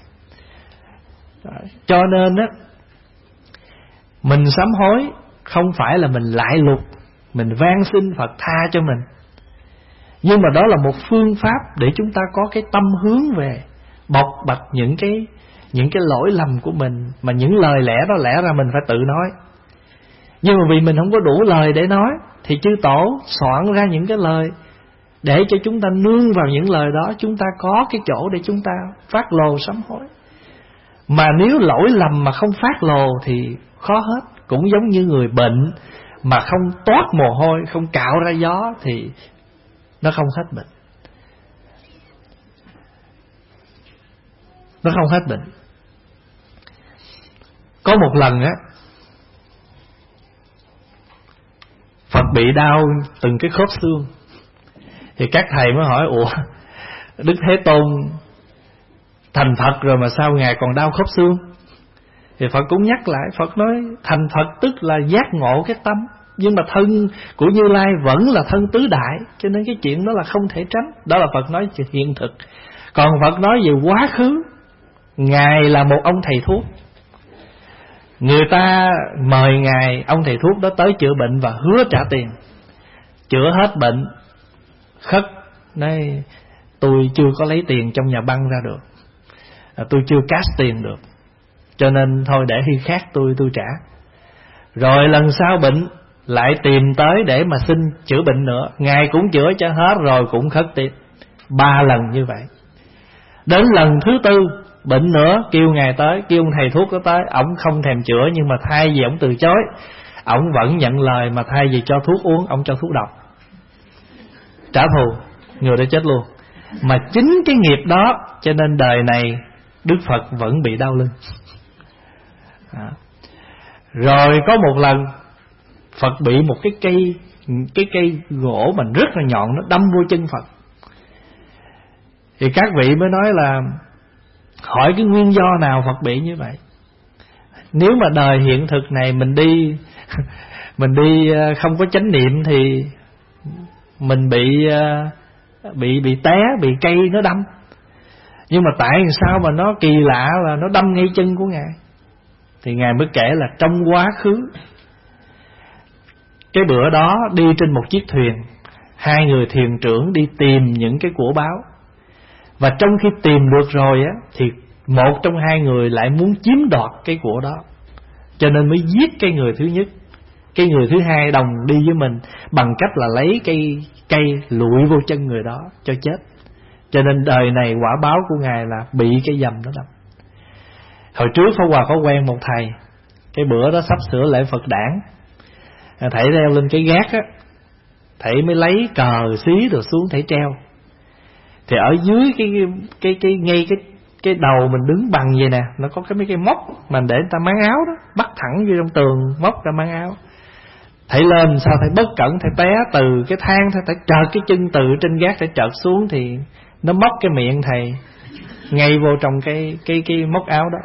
Cho nên á, mình sám hối không phải là mình lại lục, mình van xin Phật tha cho mình, nhưng mà đó là một phương pháp để chúng ta có cái tâm hướng về bộc bạch những cái lỗi lầm của mình, mà những lời lẽ đó lẽ ra mình phải tự nói. Nhưng mà vì mình không có đủ lời để nói, thì chư tổ soạn ra những cái lời để cho chúng ta nương vào những lời đó, chúng ta có cái chỗ để chúng ta phát lồ sám hối. Mà nếu lỗi lầm mà không phát lồ thì khó hết. Cũng giống như người bệnh mà không toát mồ hôi, không cạo ra gió thì nó không hết bệnh. Nó không hết bệnh. Có một lần á, bị đau từng cái khớp xương. Thì các thầy mới hỏi: ủa, Đức Thế Tôn thành Phật rồi mà sao Ngài còn đau khớp xương? Thì Phật cũng nhắc lại. Phật nói thành Phật tức là giác ngộ cái tâm, nhưng mà thân của Như Lai vẫn là thân tứ đại, cho nên cái chuyện đó là không thể tránh. Đó là Phật nói chuyện hiện thực. Còn Phật nói về quá khứ, Ngài là một ông thầy thuốc. Người ta mời Ngài, ông thầy thuốc đó tới chữa bệnh và hứa trả tiền. Chữa hết bệnh, khất nói tôi chưa có lấy tiền trong nhà băng ra được, tôi chưa cash tiền được, cho nên thôi để khi khác tôi trả. Rồi lần sau bệnh lại tìm tới để mà xin chữa bệnh nữa, Ngài cũng chữa cho hết rồi cũng khất tiếp. 3 lần như vậy. Đến lần thứ 4 bệnh nữa, kêu Ngài tới, kêu ông thầy thuốc đó tới. Ổng không thèm chữa, nhưng mà thay vì ổng từ chối, ổng vẫn nhận lời, mà thay vì cho thuốc uống, ổng cho thuốc độc. Trả thù, người đã chết luôn. Mà chính cái nghiệp đó cho nên đời này Đức Phật vẫn bị đau lưng. Rồi có một lần Phật bị một cái cây gỗ mà rất là nhọn, nó đâm vô chân Phật. Thì các vị mới nói là hỏi cái nguyên do nào Phật bị như vậy. Nếu mà đời hiện thực này mình đi không có chánh niệm thì mình bị té, bị cây nó đâm. Nhưng mà tại sao mà nó kỳ lạ là nó đâm ngay chân của Ngài? Thì Ngài mới kể là trong quá khứ, cái bữa đó đi trên một chiếc thuyền, 2 người thuyền trưởng đi tìm những cái của báu. Và trong khi tìm được rồi á, thì một trong 2 người lại muốn chiếm đoạt cái của đó, cho nên mới giết cái người thứ nhất. Cái người thứ 2 đồng đi với mình bằng cách là lấy cây lụi vô chân người đó cho chết. Cho nên đời này quả báo của Ngài là bị cái dầm đó đâm. Hồi trước Pháp Hòa có quen một thầy, cái bữa đó sắp sửa lễ Phật đản, thầy leo lên cái gác á, thầy mới lấy cờ xí rồi xuống thầy treo. Thì ở dưới ngay cái đầu mình đứng bằng vậy nè, nó có mấy cái móc mà để người ta mang áo đó, bắt thẳng vô trong tường, móc ra mang áo. Thầy lên sao thầy bất cẩn, thầy té từ cái thang, thầy trợt cái chân từ trên gác, thầy trợt xuống thì nó móc cái miệng thầy ngay vô trong cái móc áo đó.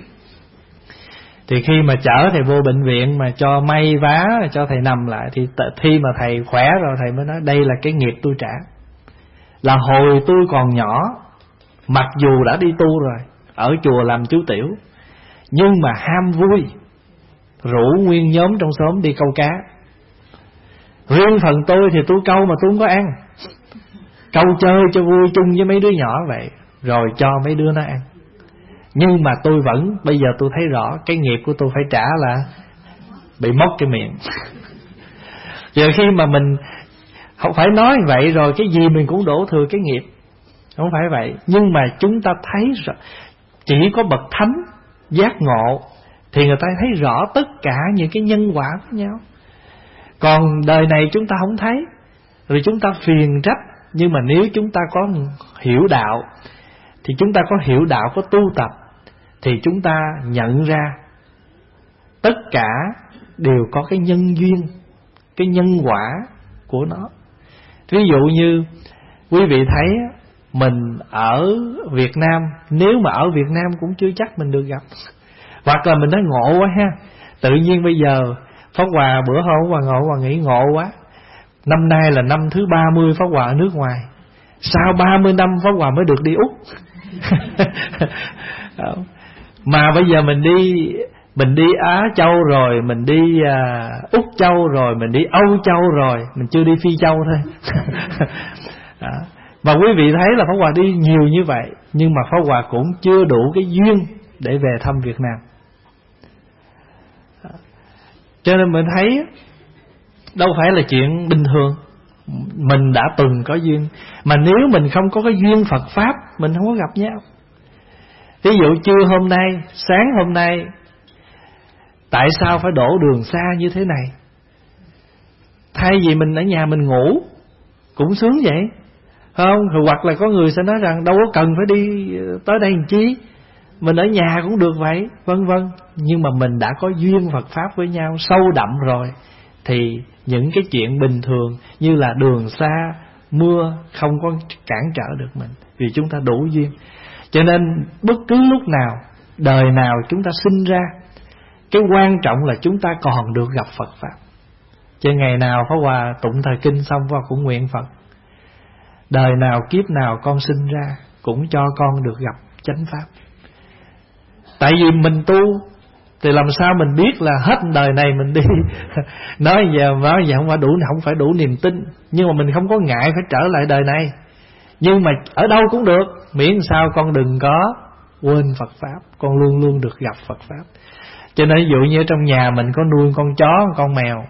Thì khi mà chở thầy vô bệnh viện mà cho may vá, cho thầy nằm lại, thì khi mà thầy khỏe rồi, thầy mới nói đây là cái nghiệp tôi trả. Là hồi tôi còn nhỏ, mặc dù đã đi tu rồi, ở chùa làm chú tiểu, nhưng mà ham vui, rủ nguyên nhóm trong xóm đi câu cá. Riêng phần tôi thì tôi câu mà tôi không có ăn, câu chơi cho vui chung với mấy đứa nhỏ vậy, rồi cho mấy đứa nó ăn. Nhưng mà tôi vẫn, bây giờ tôi thấy rõ cái nghiệp của tôi phải trả là bị móc cái miệng. Giờ khi mà mình không phải nói vậy rồi cái gì mình cũng đổ thừa cái nghiệp, không phải vậy. Nhưng mà chúng ta thấy rõ, chỉ có bậc thánh giác ngộ thì người ta thấy rõ tất cả những cái nhân quả với nhau. Còn đời này chúng ta không thấy, rồi chúng ta phiền trách. Nhưng mà nếu chúng ta có hiểu đạo, thì chúng ta có hiểu đạo, có tu tập, thì chúng ta nhận ra tất cả đều có cái nhân duyên, cái nhân quả của nó. Ví dụ như quý vị thấy mình ở Việt Nam, nếu mà ở Việt Nam cũng chưa chắc mình được gặp. Hoặc là mình nói ngộ quá ha, tự nhiên bây giờ Pháp Hòa bữa hôm Pháp Hòa nghĩ ngộ quá, năm nay là năm thứ 30 Pháp Hòa ở nước ngoài, sau 30 năm Pháp Hòa mới được đi Úc. Mà bây giờ mình đi Á Châu rồi, mình đi Úc Châu rồi, mình đi Âu Châu rồi, mình chưa đi Phi Châu thôi. Và quý vị thấy là Pháp Hòa đi nhiều như vậy, nhưng mà Pháp Hòa cũng chưa đủ cái duyên để về thăm Việt Nam. Cho nên mình thấy đâu phải là chuyện bình thường. Mình đã từng có duyên, mà nếu mình không có cái duyên Phật Pháp, mình không có gặp nhau. Ví dụ trưa hôm nay, sáng hôm nay, tại sao phải đổ đường xa như thế này? Thay vì mình ở nhà mình ngủ cũng sướng vậy, không? Rồi hoặc là có người sẽ nói rằng đâu có cần phải đi tới đây làm chi, mình ở nhà cũng được vậy, vân vân. Nhưng mà mình đã có duyên Phật Pháp với nhau sâu đậm rồi, thì những cái chuyện bình thường như là đường xa, mưa không có cản trở được mình, vì chúng ta đủ duyên. Cho nên bất cứ lúc nào, đời nào chúng ta sinh ra, cái quan trọng là chúng ta còn được gặp Phật Pháp. Chứ ngày nào Pháp Hòa tụng thời kinh xong Pháp Hòa cũng nguyện Phật, đời nào kiếp nào con sinh ra cũng cho con được gặp chánh Pháp. Tại vì mình tu thì làm sao mình biết là hết đời này mình đi nói giờ không phải đủ niềm tin, nhưng mà mình không có ngại phải trở lại đời này. Nhưng mà ở đâu cũng được, miễn sao con đừng có quên Phật Pháp, con luôn luôn được gặp Phật Pháp. Cho nên ví dụ như trong nhà mình có nuôi con chó, con mèo,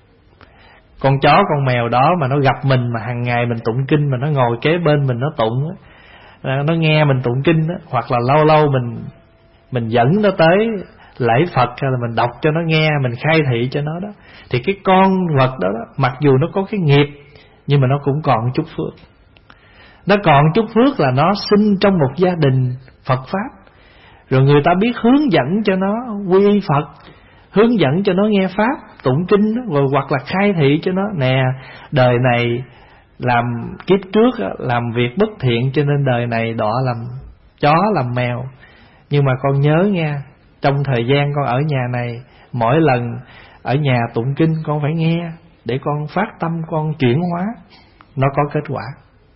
con chó con mèo đó mà nó gặp mình mà hàng ngày mình tụng kinh, mà nó ngồi kế bên mình nó tụng, nó nghe mình tụng kinh, hoặc là lâu lâu mình dẫn nó tới lễ Phật, hay là mình đọc cho nó nghe, mình khai thị cho nó đó, thì cái con vật đó, mặc dù nó có cái nghiệp nhưng mà nó cũng còn chút phước. Nó còn chút phước là nó sinh trong một gia đình Phật Pháp, rồi người ta biết hướng dẫn cho nó quy y Phật, hướng dẫn cho nó nghe Pháp, tụng kinh, rồi hoặc là khai thị cho nó, nè đời này làm kiếp trước làm việc bất thiện cho nên đời này đọa làm chó làm mèo, nhưng mà con nhớ nghe, trong thời gian con ở nhà này, mỗi lần ở nhà tụng kinh con phải nghe, để con phát tâm con chuyển hóa, nó có kết quả.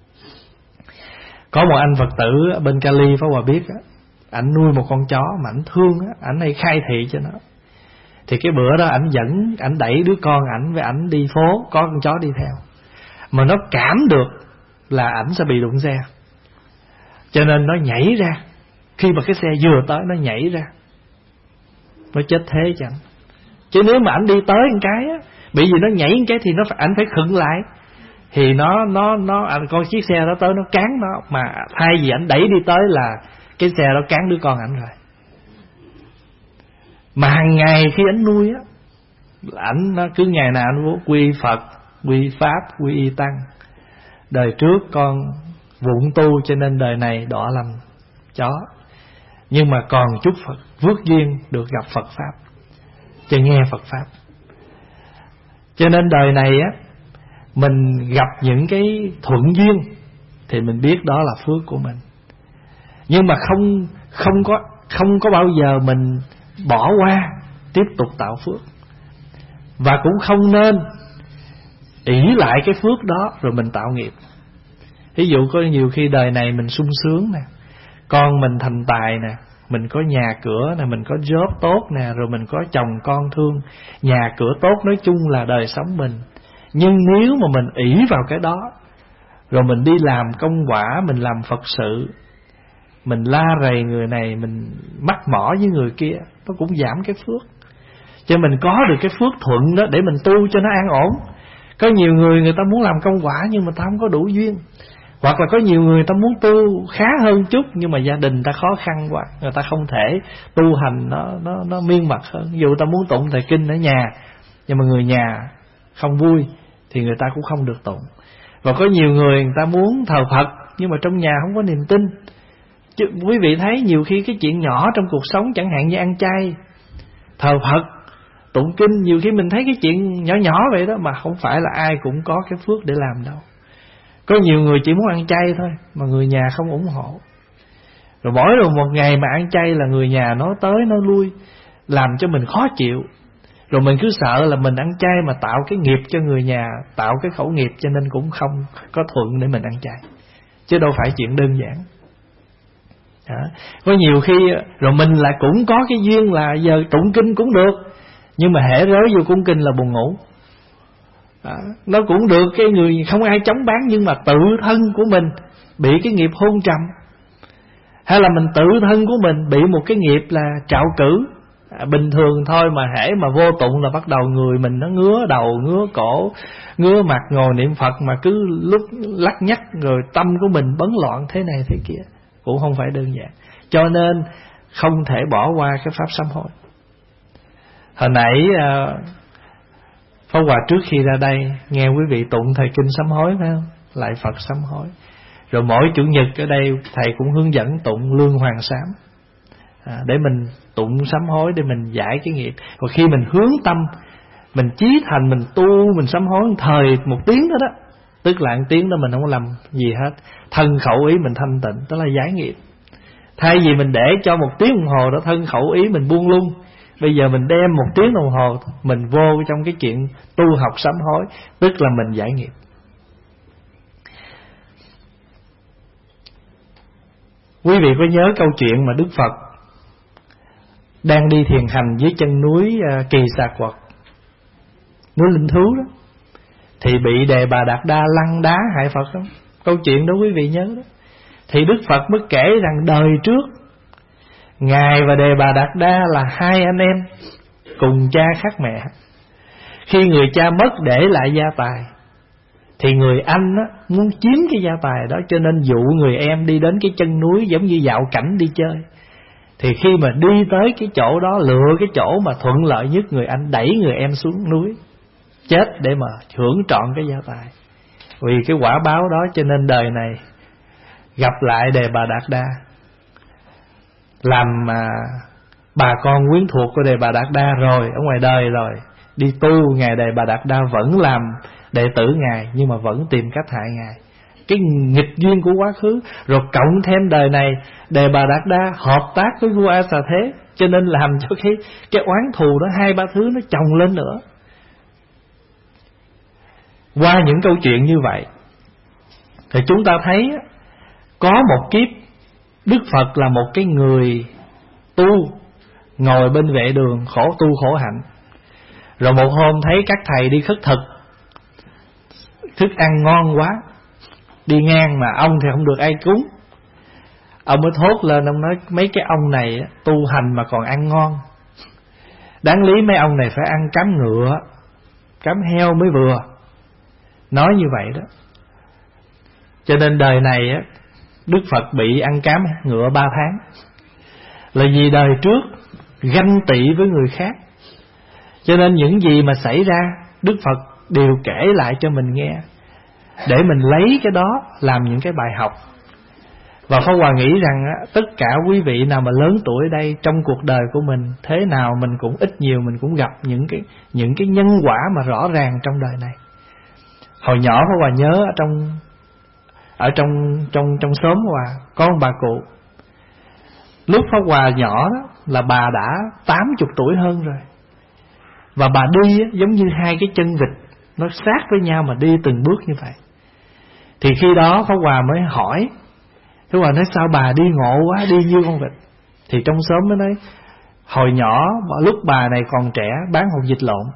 Có một anh Phật tử ở bên Cali Pháp Hòa biết, ảnh nuôi một con chó mà ảnh thương, ảnh hay khai thị cho nó. Thì cái bữa đó ảnh đẩy đứa con ảnh với ảnh đi phố, có con chó đi theo, mà nó cảm được là ảnh sẽ bị đụng xe, cho nên nó nhảy ra. Khi mà cái xe vừa tới nó nhảy ra, nó chết thế chẳng. Chứ nếu mà ảnh đi tới một cái á, bị gì nó nhảy một cái thì ảnh phải khựng lại, thì nó con chiếc xe đó tới nó cán nó, mà thay vì ảnh đẩy đi tới là cái xe đó cán đứa con ảnh rồi. Mà hàng ngày khi ảnh nuôi á, ảnh nó cứ ngày nào ảnh quy Phật, quy Pháp, quy y Tăng. Đời trước con vụng tu cho nên đời này đọa làm chó, nhưng mà còn chút Phật phước duyên được gặp Phật Pháp, cho nghe Phật Pháp. Cho nên đời này á, mình gặp những cái thuận duyên thì mình biết đó là phước của mình. Nhưng mà không có bao giờ mình bỏ qua, tiếp tục tạo phước. Và cũng không nên ỷ lại cái phước đó rồi mình tạo nghiệp. Ví dụ có nhiều khi đời này mình sung sướng nè, con mình thành tài nè, mình có nhà cửa nè, mình có job tốt nè, rồi mình có chồng con thương, nhà cửa tốt, nói chung là đời sống mình. Nhưng nếu mà mình ỷ vào cái đó, rồi mình đi làm công quả, mình làm Phật sự, mình la rầy người này, mình mắc mỏ với người kia, nó cũng giảm cái phước. Cho mình có được cái phước thuận đó để mình tu cho nó an ổn. Có nhiều người ta muốn làm công quả nhưng mà ta không có đủ duyên. Hoặc là có nhiều người ta muốn tu khá hơn chút, nhưng mà gia đình ta khó khăn quá, người ta không thể tu hành nó miên mật hơn. Ví dụ ta muốn tụng thời kinh ở nhà, nhưng mà người nhà không vui thì người ta cũng không được tụng. Và có nhiều người ta muốn thờ Phật nhưng mà trong nhà không có niềm tin. Chứ quý vị thấy nhiều khi cái chuyện nhỏ trong cuộc sống, chẳng hạn như ăn chay, thờ Phật, tụng kinh, nhiều khi mình thấy cái chuyện nhỏ nhỏ vậy đó, mà không phải là ai cũng có cái phước để làm đâu. Có nhiều người chỉ muốn ăn chay thôi mà người nhà không ủng hộ. Rồi mỗi một ngày mà ăn chay là người nhà nó tới nó lui, làm cho mình khó chịu. Rồi mình cứ sợ là mình ăn chay mà tạo cái nghiệp cho người nhà, tạo cái khẩu nghiệp, cho nên cũng không có thuận để mình ăn chay. Chứ đâu phải chuyện đơn giản. Có nhiều khi rồi mình lại cũng có cái duyên là giờ tụng kinh cũng được, nhưng mà hễ rớt vô tụng kinh là buồn ngủ. Nó cũng được, cái người không ai chống bán, nhưng mà tự thân của mình bị cái nghiệp hôn trầm, hay là mình tự thân của mình bị một cái nghiệp là trạo cử. Bình thường thôi mà hễ mà vô tụng là bắt đầu người mình nó ngứa đầu, ngứa cổ, ngứa mặt, ngồi niệm Phật mà cứ lúc lắc nhắc, rồi tâm của mình bấn loạn thế này thế kia, cũng không phải đơn giản. Cho nên không thể bỏ qua cái pháp sám hối. Hồi nãy Pháp Hòa trước khi ra đây nghe quý vị tụng thời kinh sám hối, phải không? Lại Phật sám hối. Rồi mỗi chủ nhật ở đây thầy cũng hướng dẫn tụng Lương Hoàng Sám, để mình tụng sám hối để mình giải cái nghiệp. Và khi mình hướng tâm Mình chí thành, mình tu, mình sám hối thời 1 tiếng đó đó, tức là 1 tiếng đó mình không làm gì hết, thân khẩu ý mình thanh tịnh, đó là giải nghiệp. Thay vì mình để cho 1 tiếng đồng hồ đó thân khẩu ý mình buông lung, bây giờ mình đem 1 tiếng đồng hồ mình vô trong cái chuyện tu học sám hối, tức là mình giải nghiệp. Quý vị có nhớ câu chuyện mà Đức Phật đang đi thiền hành dưới chân núi Kỳ Xà Quật, núi linh thú đó, thì bị Đề Bà Đạt Đa lăng đá hại Phật không? Câu chuyện đó quý vị nhớ đó. Thì Đức Phật mới kể rằng đời trước Ngài và Đề Bà Đạt Đa là 2 anh em cùng cha khác mẹ. Khi người cha mất để lại gia tài, thì người anh á, muốn chiếm cái gia tài đó, cho nên dụ người em đi đến cái chân núi giống như dạo cảnh đi chơi. Thì khi mà đi tới cái chỗ đó, lựa cái chỗ mà thuận lợi nhất, người anh đẩy người em xuống núi chết để mà hưởng trọn cái gia tài. Vì cái quả báo đó cho nên đời này gặp lại Đề Bà Đạt Đa, làm bà con quyến thuộc của Đề Bà Đạt Đa rồi, ở ngoài đời rồi, đi tu. Ngài Đề Bà Đạt Đa vẫn làm đệ tử Ngài, nhưng mà vẫn tìm cách hại Ngài. Cái nghịch duyên của quá khứ, rồi cộng thêm đời này Đề Bà Đạt Đa hợp tác với vua A Xà Thế, cho nên làm cho cái oán thù đó 2-3 thứ nó chồng lên nữa. Qua những câu chuyện như vậy thì chúng ta thấy có một kiếp Đức Phật là một cái người tu, ngồi bên vệ đường khổ tu khổ hạnh. Rồi một hôm thấy các thầy đi khất thực, thức ăn ngon quá, đi ngang mà ông thì không được ai cúng. Ông mới thốt lên, ông nói mấy cái ông này tu hành mà còn ăn ngon, đáng lý mấy ông này phải ăn cám ngựa, cám heo mới vừa. Nói như vậy đó. Cho nên đời này Đức Phật bị ăn cám ngựa 3 tháng, là vì đời trước ganh tị với người khác. Cho nên những gì mà xảy ra Đức Phật đều kể lại cho mình nghe, để mình lấy cái đó làm những cái bài học. Và Pháp Hòa nghĩ rằng tất cả quý vị nào mà lớn tuổi đây, trong cuộc đời của mình thế nào mình cũng ít nhiều mình cũng gặp những cái nhân quả mà rõ ràng trong đời này. Hồi nhỏ Pháp Hòa nhớ ở trong xóm Hòa có một bà cụ. Lúc Pháp Hòa nhỏ đó là bà đã 80 tuổi hơn rồi, và bà đi giống như 2 cái chân vịt nó sát với nhau mà đi từng bước như vậy. Thì khi đó Pháp Hòa mới hỏi, Pháp Hòa nói sao bà đi ngộ quá, đi như con vịt. Thì trong xóm mới nói hồi nhỏ lúc bà này còn trẻ bán hột vịt lộn,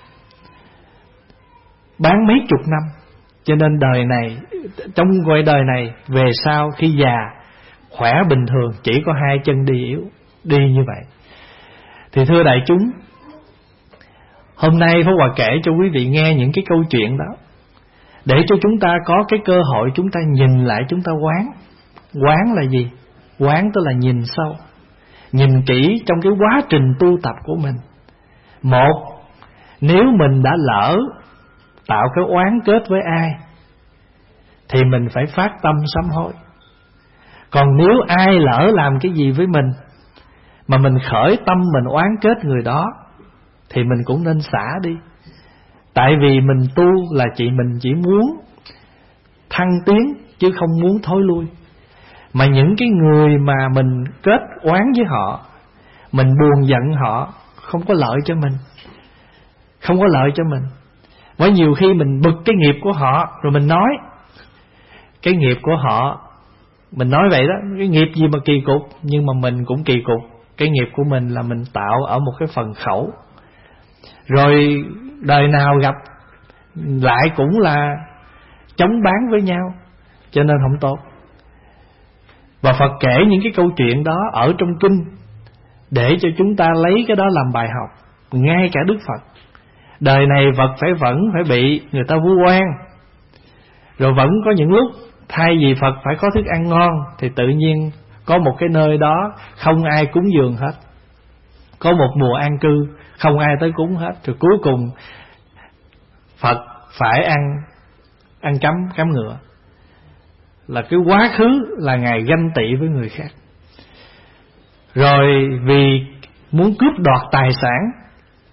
bán mấy chục năm, cho nên đời này, trong ngoài đời này về sau khi già khỏe bình thường, chỉ có 2 chân đi yếu, đi như vậy. Thì thưa đại chúng, hôm nay Pháp Hòa kể cho quý vị nghe những cái câu chuyện đó, để cho chúng ta có cái cơ hội chúng ta nhìn lại, chúng ta quán. Quán là gì? Quán tức là nhìn sâu, nhìn kỹ trong cái quá trình tu tập của mình. Một, nếu mình đã lỡ tạo cái oán kết với ai thì mình phải phát tâm sám hối. Còn nếu ai lỡ làm cái gì với mình mà mình khởi tâm mình oán kết người đó thì mình cũng nên xả đi. Tại vì mình tu là mình chỉ muốn thăng tiến chứ không muốn thối lui. Mà những cái người mà mình kết oán với họ, mình buồn giận họ, không có lợi cho mình, không có lợi cho mình. Bởi nhiều khi mình bực cái nghiệp của họ, rồi mình nói cái nghiệp của họ, mình nói vậy đó, cái nghiệp gì mà kỳ cục, nhưng mà mình cũng kỳ cục. Cái nghiệp của mình là mình tạo ở một cái phần khẩu, rồi đời nào gặp lại cũng là chống bán với nhau, cho nên không tốt. Và Phật kể những cái câu chuyện đó ở trong kinh để cho chúng ta lấy cái đó làm bài học. Ngay cả Đức Phật, đời này Phật vẫn phải bị người ta vu oan, rồi vẫn có những lúc thay vì Phật phải có thức ăn ngon thì tự nhiên có một cái nơi đó không ai cúng dường hết, có một mùa an cư không ai tới cúng hết, rồi cuối cùng Phật phải ăn cắm ngựa. Là cái quá khứ là Ngài ganh tị với người khác, rồi vì muốn cướp đoạt tài sản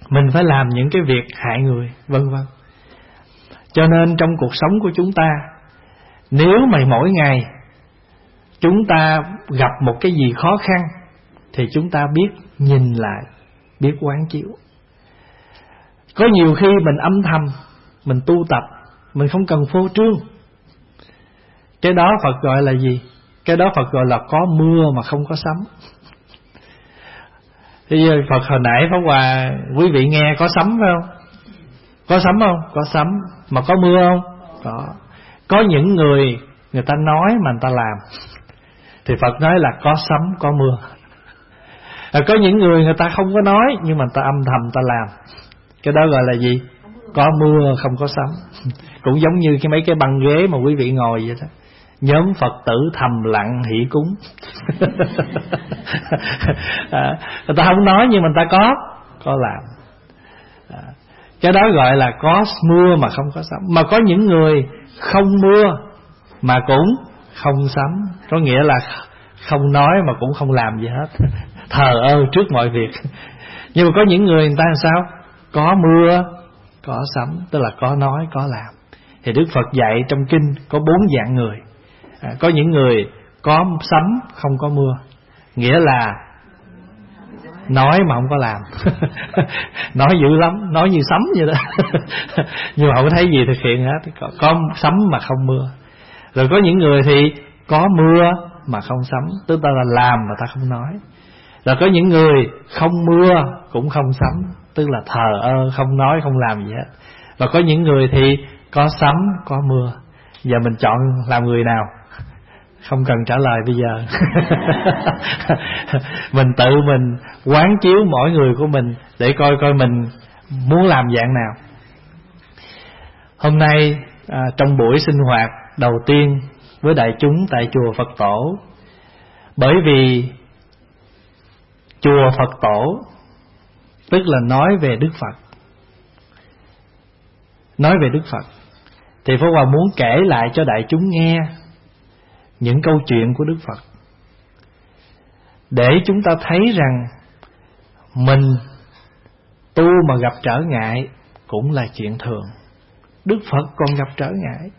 mình phải làm những cái việc hại người, vân vân. Cho nên trong cuộc sống của chúng ta, nếu mà mỗi ngày chúng ta gặp một cái gì khó khăn thì chúng ta biết nhìn lại, biết quán chiếu. Có nhiều khi mình âm thầm, mình tu tập, mình không cần phô trương. Cái đó Phật gọi là gì? Cái đó Phật gọi là có mưa mà không có sấm. Bây giờ Phật hồi nãy Pháp Hòa, quý vị nghe có sấm phải không? Có sấm không? Có sấm. Mà có mưa không? Có những người ta nói mà người ta làm, thì Phật nói là có sấm có mưa. Có những người ta không có nói, nhưng mà người ta âm thầm người ta làm. Cái đó gọi là gì? Có mưa không có sấm. Cũng giống như mấy cái băng ghế mà quý vị ngồi vậy đó. Nhóm Phật tử thầm lặng hỷ cúng. Người ta không nói nhưng mà người ta có làm. Cái đó gọi là có mưa mà không có sấm. Mà có những người không mưa mà cũng không sấm, có nghĩa là không nói mà cũng không làm gì hết, thờ ơ trước mọi việc. Nhưng mà có những người ta làm sao? Có mưa có sấm, tức là có nói có làm. Thì Đức Phật dạy trong kinh có 4 dạng người. Có những người có sấm không có mưa, nghĩa là nói mà không có làm. Nói dữ lắm, nói như sấm vậy đó. Nhưng mà không thấy gì thực hiện hết. Có sấm mà không mưa. Rồi có những người thì có mưa mà không sấm, tức là làm mà ta không nói. Rồi có những người không mưa cũng không sấm, tức là thờ ơ, không nói không làm gì hết. Và có những người thì có sấm có mưa. Giờ mình chọn làm người nào? Không cần trả lời bây giờ. Mình tự mình quán chiếu mỗi người của mình để coi mình muốn làm dạng nào. Hôm nay trong buổi sinh hoạt đầu tiên với đại chúng tại chùa Phật Tổ, bởi vì chùa Phật Tổ tức là nói về Đức Phật, nói về Đức Phật, thì Pháp Hòa muốn kể lại cho đại chúng nghe những câu chuyện của Đức Phật, để chúng ta thấy rằng mình tu mà gặp trở ngại cũng là chuyện thường. Đức Phật còn gặp trở ngại,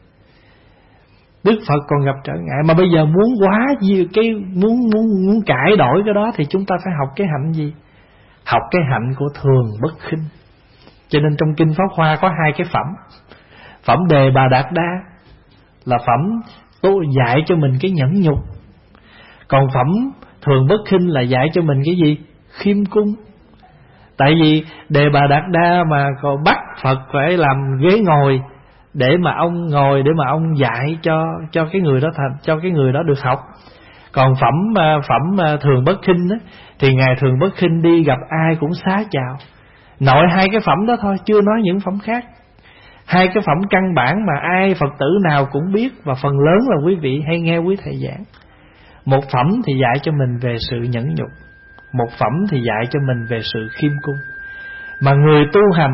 Đức Phật còn gặp trở ngại. Mà bây giờ muốn quá gì cái muốn cải đổi cái đó thì chúng ta phải học cái hạnh gì? Học cái hạnh của thường bất khinh. Cho nên trong kinh Pháp Hoa có 2 cái phẩm. Phẩm Đề Bà Đạt Đa là phẩm tôi dạy cho mình cái nhẫn nhục. Còn phẩm thường bất khinh là dạy cho mình cái gì? Khiêm cung. Tại vì Đề Bà Đạt Đa mà còn bắt Phật phải làm ghế ngồi để mà ông ngồi, để mà ông dạy cho cái người đó thành, cho cái người đó được học. Còn phẩm thường bất khinh á, thì ngài thường bất khinh đi gặp ai cũng xá chào. Nội 2 cái phẩm đó thôi, chưa nói những phẩm khác. 2 cái phẩm căn bản mà ai Phật tử nào cũng biết, và phần lớn là quý vị hay nghe quý thầy giảng. Một phẩm thì dạy cho mình về sự nhẫn nhục, một phẩm thì dạy cho mình về sự khiêm cung. Mà người tu hành,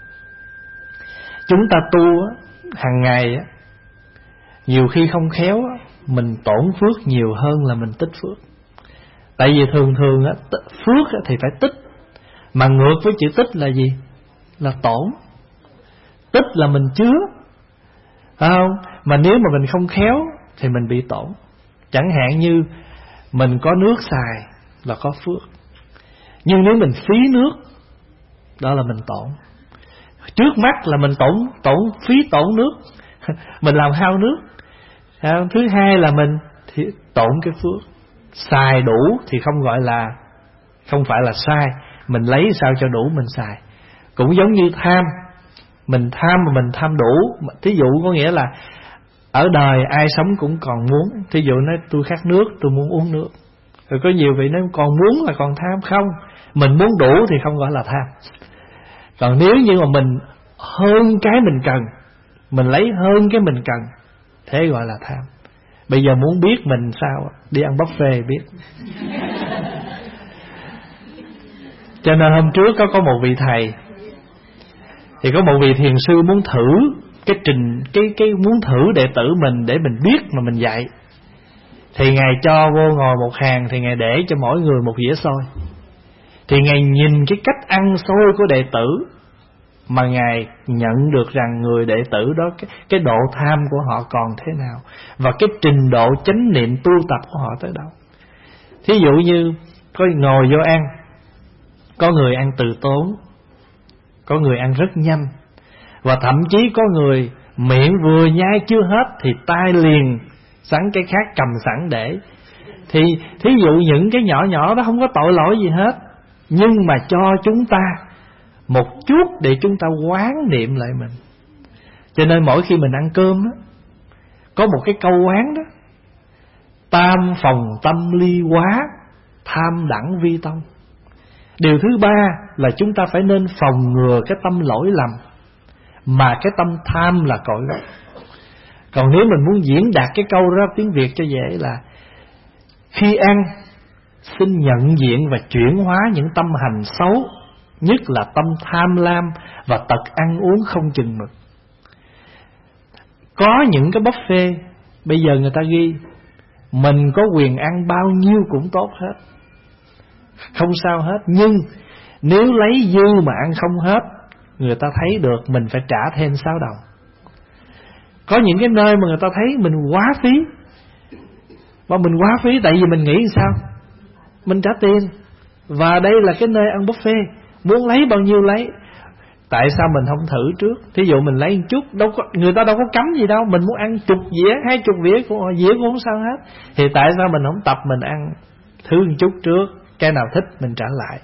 chúng ta tu hàng ngày, nhiều khi không khéo mình tổn phước nhiều hơn là mình tích phước. Tại vì thường phước thì phải tích, mà ngược với chữ tích là gì? Là tổn. Tích là mình chứa, phải không? Mà nếu mà mình không khéo thì mình bị tổn. Chẳng hạn như mình có nước xài là có phước, nhưng nếu mình phí nước, đó là mình tổn. Trước mắt là mình phí nước, mình làm hao nước. Thứ hai là mình thì tổn cái phước. Xài đủ thì không phải là sai, mình lấy sao cho đủ mình xài. Cũng giống như tham, mình tham mà mình tham đủ. Thí dụ có nghĩa là ở đời ai sống cũng còn muốn. Thí dụ nói tôi khát nước, tôi muốn uống nước. Rồi có nhiều vị nói còn muốn là còn tham. Không, mình muốn đủ thì không gọi là tham. Còn nếu như mà mình hơn cái mình cần, mình lấy hơn cái mình cần, thế gọi là tham. Bây giờ muốn biết mình sao, đi ăn buffet biết. Cho nên hôm trước có một vị thầy, thì có một vị thiền sư muốn thử cái muốn thử đệ tử mình để mình biết mà mình dạy. Thì ngài cho vô ngồi một hàng, thì ngài để cho mỗi người một dĩa xôi. thì Ngài nhìn cái cách ăn xôi của đệ tử mà Ngài nhận được rằng người đệ tử đó cái độ tham của họ còn thế nào, và cái trình độ chánh niệm tu tập của họ tới đâu. Thí dụ như có ngồi vô ăn, có người ăn từ tốn, có người ăn rất nhanh, và thậm chí có người miệng vừa nhai chưa hết thì tay liền sẵn cái khác cầm sẵn để. Thì thí dụ những cái nhỏ nhỏ đó không có tội lỗi gì hết, nhưng mà cho chúng ta một chút để chúng ta quán niệm lại mình. Cho nên mỗi khi mình ăn cơm đó, có một cái câu quán đó: tam phòng tâm ly quá, tham đẳng vi tông. Điều thứ ba là chúng ta phải nên phòng ngừa cái tâm lỗi lầm, mà cái tâm tham là cội gốc. Còn nếu mình muốn diễn đạt cái câu đó tiếng Việt cho dễ là: khi ăn xin nhận diện và chuyển hóa những tâm hành xấu, nhất là tâm tham lam và tật ăn uống không chừng mực. Có những cái buffet bây giờ người ta ghi mình có quyền ăn bao nhiêu cũng tốt hết, không sao hết. Nhưng nếu lấy dư mà ăn không hết, người ta thấy được mình phải trả thêm 6 đồng. Có những cái nơi mà người ta thấy mình quá phí, mà mình quá phí tại vì mình nghĩ sao? Mình trả tiền, và đây là cái nơi ăn buffet, muốn lấy bao nhiêu lấy. Tại sao mình không thử trước? Thí dụ mình lấy một chút, người ta đâu có cấm gì đâu. Mình muốn ăn 10 dĩa, 20 dĩa cũng không sao hết. Thì tại sao mình không tập mình ăn thứ một chút trước, cái nào thích mình trả lại.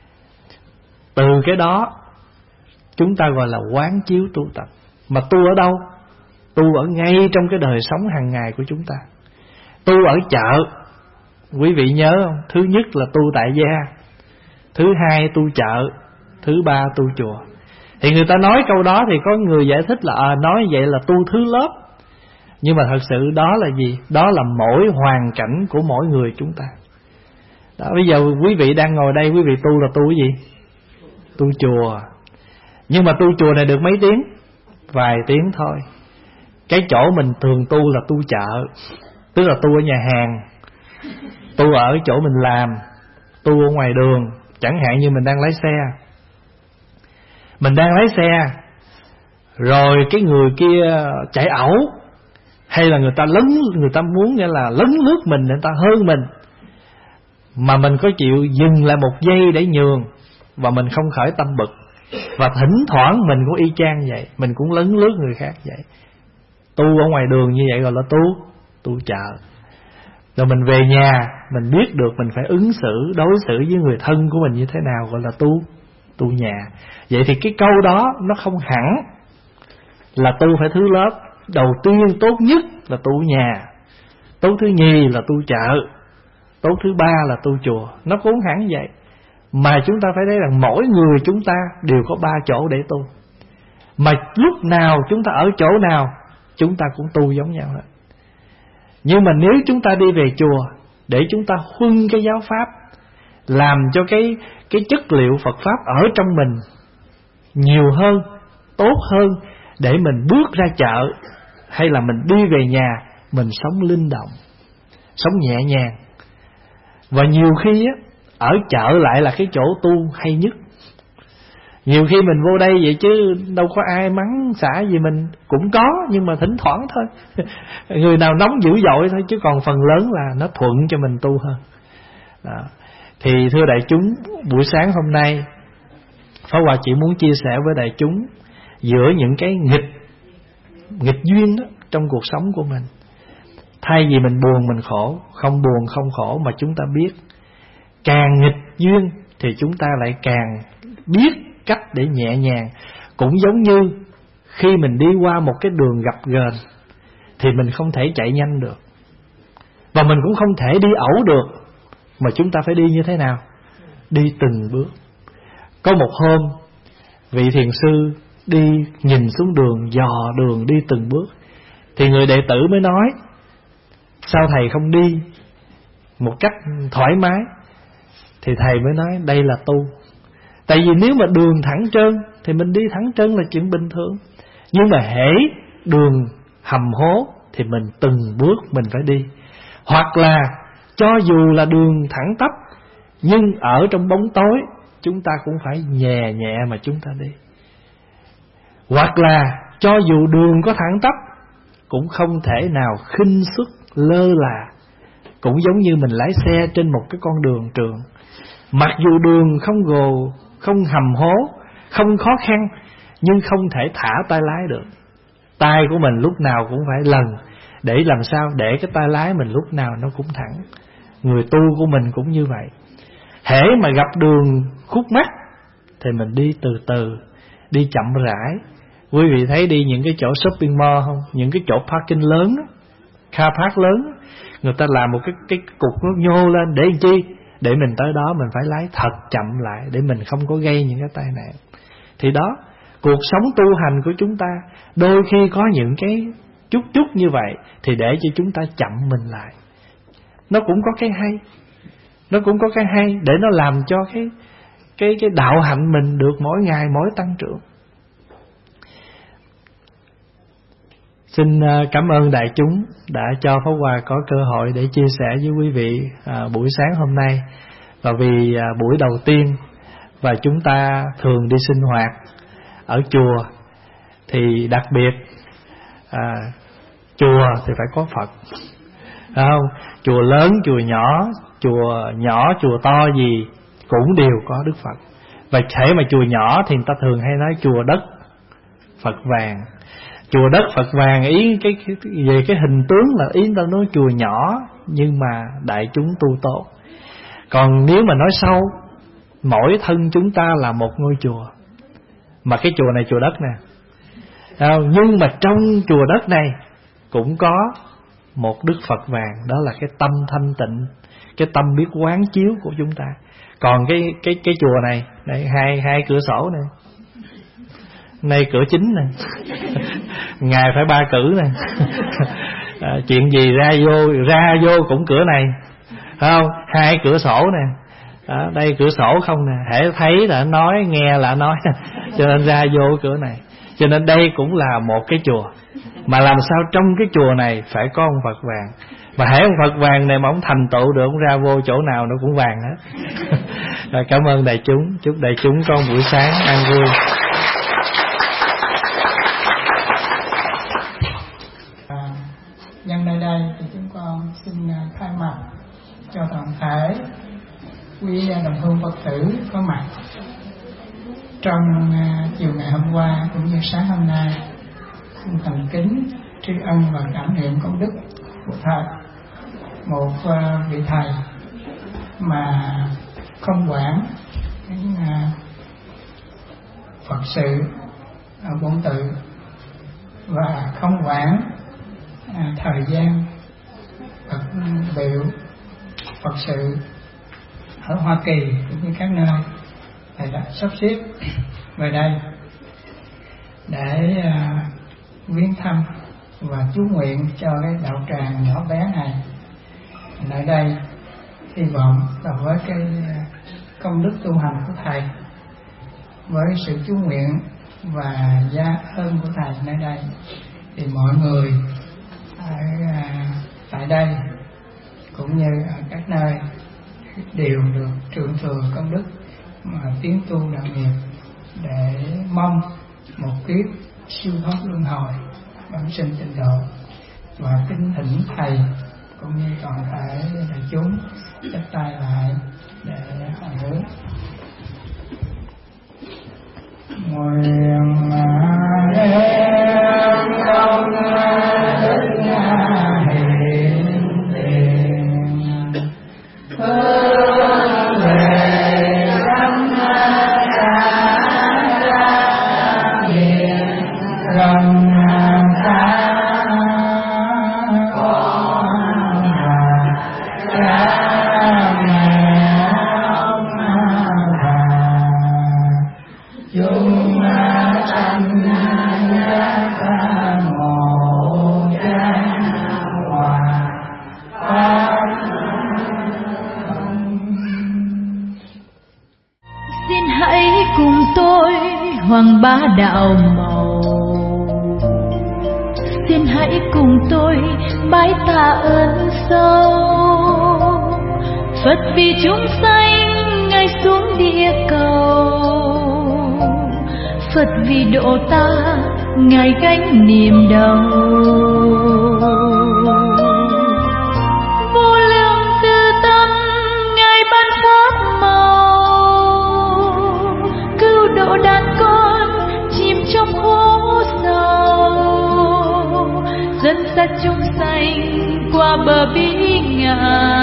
Từ cái đó chúng ta gọi là quán chiếu tu tập. Mà tu ở đâu? Tu ở ngay trong cái đời sống hàng ngày của chúng ta. Tu ở chợ, quý vị nhớ không? Thứ nhất là tu tại gia, thứ hai tu chợ, thứ ba tu chùa. Thì người ta nói câu đó thì có người giải thích là nói vậy là tu thứ lớp. Nhưng mà thật sự đó là gì? Đó là mỗi hoàn cảnh của mỗi người chúng ta đó. Bây giờ quý vị đang ngồi đây, quý vị tu là tu cái gì? Tu chùa. Nhưng mà tu chùa này được mấy tiếng? Vài tiếng thôi. Cái chỗ mình thường tu là tu chợ, tức là tu ở nhà hàng, tu ở chỗ mình làm, tu ở ngoài đường. Chẳng hạn như mình đang lái xe, mình đang lái xe rồi cái người kia chạy ẩu, hay là người ta muốn nghĩa là lấn lướt mình, người ta hơn mình, mà mình có chịu dừng lại một giây để nhường, và mình không khởi tâm bực. Và thỉnh thoảng mình cũng y chang vậy, mình cũng lấn lướt người khác vậy. Tu ở ngoài đường như vậy gọi là tu chợ. Rồi mình về nhà, mình biết được mình phải ứng xử, đối xử với người thân của mình như thế nào, gọi là tu nhà. Vậy thì cái câu đó nó không hẳn là tu phải thứ lớp. Đầu tiên tốt nhất là tu nhà, tốt thứ nhì là tu chợ, tốt thứ ba là tu chùa. Nó cũng hẳn vậy. Mà chúng ta phải thấy rằng mỗi người chúng ta đều có 3 chỗ để tu. Mà lúc nào chúng ta ở chỗ nào chúng ta cũng tu giống nhau hết. Nhưng mà nếu chúng ta đi về chùa để chúng ta huân cái giáo pháp, làm cho cái chất liệu Phật pháp ở trong mình nhiều hơn, tốt hơn, để mình bước ra chợ hay là mình đi về nhà, mình sống linh động, sống nhẹ nhàng. Và nhiều khi á, ở chợ lại là cái chỗ tu hay nhất. Nhiều khi mình vô đây vậy chứ đâu có ai mắng xả gì, mình cũng có, nhưng mà thỉnh thoảng thôi. Người nào nóng dữ dội thôi, chứ còn phần lớn là nó thuận cho mình tu hơn đó. Thì thưa đại chúng, buổi sáng hôm nay Pháp Hòa chỉ muốn chia sẻ với đại chúng giữa những cái nghịch duyên đó trong cuộc sống của mình. Thay vì mình buồn mình khổ, không buồn không khổ, mà chúng ta biết càng nghịch duyên thì chúng ta lại càng biết cách để nhẹ nhàng. Cũng giống như khi mình đi qua một cái đường gập ghềnh thì mình không thể chạy nhanh được, và mình cũng không thể đi ẩu được, mà chúng ta phải đi như thế nào? Đi từng bước. Có một hôm vị thiền sư đi nhìn xuống đường, dò đường đi từng bước, thì người đệ tử mới nói: sao thầy không đi một cách thoải mái? Thì thầy mới nói đây là tu. Tại vì nếu mà đường thẳng trơn thì mình đi thẳng trơn là chuyện bình thường. Nhưng mà hễ đường hầm hố thì mình từng bước mình phải đi. Hoặc là cho dù là đường thẳng tắp nhưng ở trong bóng tối chúng ta cũng phải nhẹ nhẹ mà chúng ta đi. Hoặc là cho dù đường có thẳng tắp cũng không thể nào khinh suất lơ là. Cũng giống như mình lái xe trên một cái con đường trường, mặc dù đường không gồ, không hầm hố, không khó khăn, nhưng không thể thả tay lái được. Tay của mình lúc nào cũng phải lần, để làm sao để cái tay lái mình lúc nào nó cũng thẳng. Người tu của mình cũng như vậy. Hễ mà gặp đường khúc mắc thì mình đi từ từ, đi chậm rãi. Quý vị thấy đi những cái chỗ shopping mall không? Những cái chỗ parking lớn, car park lớn, người ta làm một cái cục nó nhô lên để làm chi? Để mình tới đó mình phải lái thật chậm lại, để mình không có gây những cái tai nạn. Thì đó, cuộc sống tu hành của chúng ta đôi khi có những cái chút như vậy, thì để cho chúng ta chậm mình lại. Nó cũng có cái hay, nó cũng có cái hay để nó làm cho cái đạo hạnh mình được mỗi ngày mỗi tăng trưởng. Xin cảm ơn đại chúng đã cho Pháp Hòa có cơ hội để chia sẻ với quý vị buổi sáng hôm nay. Và vì buổi đầu tiên và chúng ta thường đi sinh hoạt ở chùa, thì đặc biệt chùa thì phải có Phật, phải không? Chùa lớn, chùa nhỏ, chùa to gì cũng đều có Đức Phật. Và thể mà chùa nhỏ thì người ta thường hay nói chùa đất Phật vàng. Chùa đất Phật vàng ý về cái hình tướng là ý ta nói chùa nhỏ nhưng mà đại chúng tu tốt. Còn nếu mà nói sâu, mỗi thân chúng ta là một ngôi chùa. Mà cái chùa này chùa đất nè, nhưng mà trong chùa đất này cũng có một Đức Phật vàng, đó là cái tâm thanh tịnh, cái tâm biết quán chiếu của chúng ta. Còn cái chùa này, đây hai cửa sổ này, nay cửa chính nè, ngài phải 3 cử nè. Chuyện gì ra vô cũng cửa này, phải không? 2 cửa sổ nè, đây cửa sổ không nè, hễ thấy là nói, nghe là nói, cho nên ra vô cửa này. Cho nên đây cũng là một cái chùa. Mà làm sao trong cái chùa này phải có ông Phật vàng. Mà hễ ông Phật vàng này mà ông thành tựu được, ông ra vô chỗ nào nó cũng vàng hết. Cảm ơn đại chúng. Chúc đại chúng có một buổi sáng an vui. Nhân nơi đây thì chúng con xin thay mặt cho toàn thể quý đồng hương Phật tử có mặt trong chiều ngày hôm qua cũng như sáng hôm nay, thành kính tri ân và cảm niệm công đức của thầy, một vị thầy mà không quản Phật sự bổn tự và không quản thời gian Phật biểu Phật sự ở Hoa Kỳ cũng như các nơi, thầy đã sắp xếp về đây để viếng thăm và chú nguyện cho cái đạo tràng nhỏ bé này. Ở đây hy vọng là với cái công đức tu hành của thầy, với sự chú nguyện và gia ơn của thầy nơi đây, thì mọi người tại đây cũng như ở các nơi đều được trượng thừa công đức mà tiến tu đạo nghiệp, để mong một kiếp siêu thoát luân hồi, bản sinh tịnh độ. Và kính thỉnh thầy cũng như toàn thể đại chúng chắp tay lại để hồi hướng. Nguyện đem công đức hiện tiền hướng về tâm ra hiện gần Hoàng Bá Đạo Màu. Xin hãy cùng tôi bái tạ ơn sâu Phật vì chúng sanh ngày xuống địa cầu. Phật vì độ ta, Ngài gánh niềm đau. Vô lượng từ tâm, Ngài ban pháp màu, cứu độ đàn con chìm trong hố sâu, dẫn dắt chúng sanh qua bờ bi ngạn.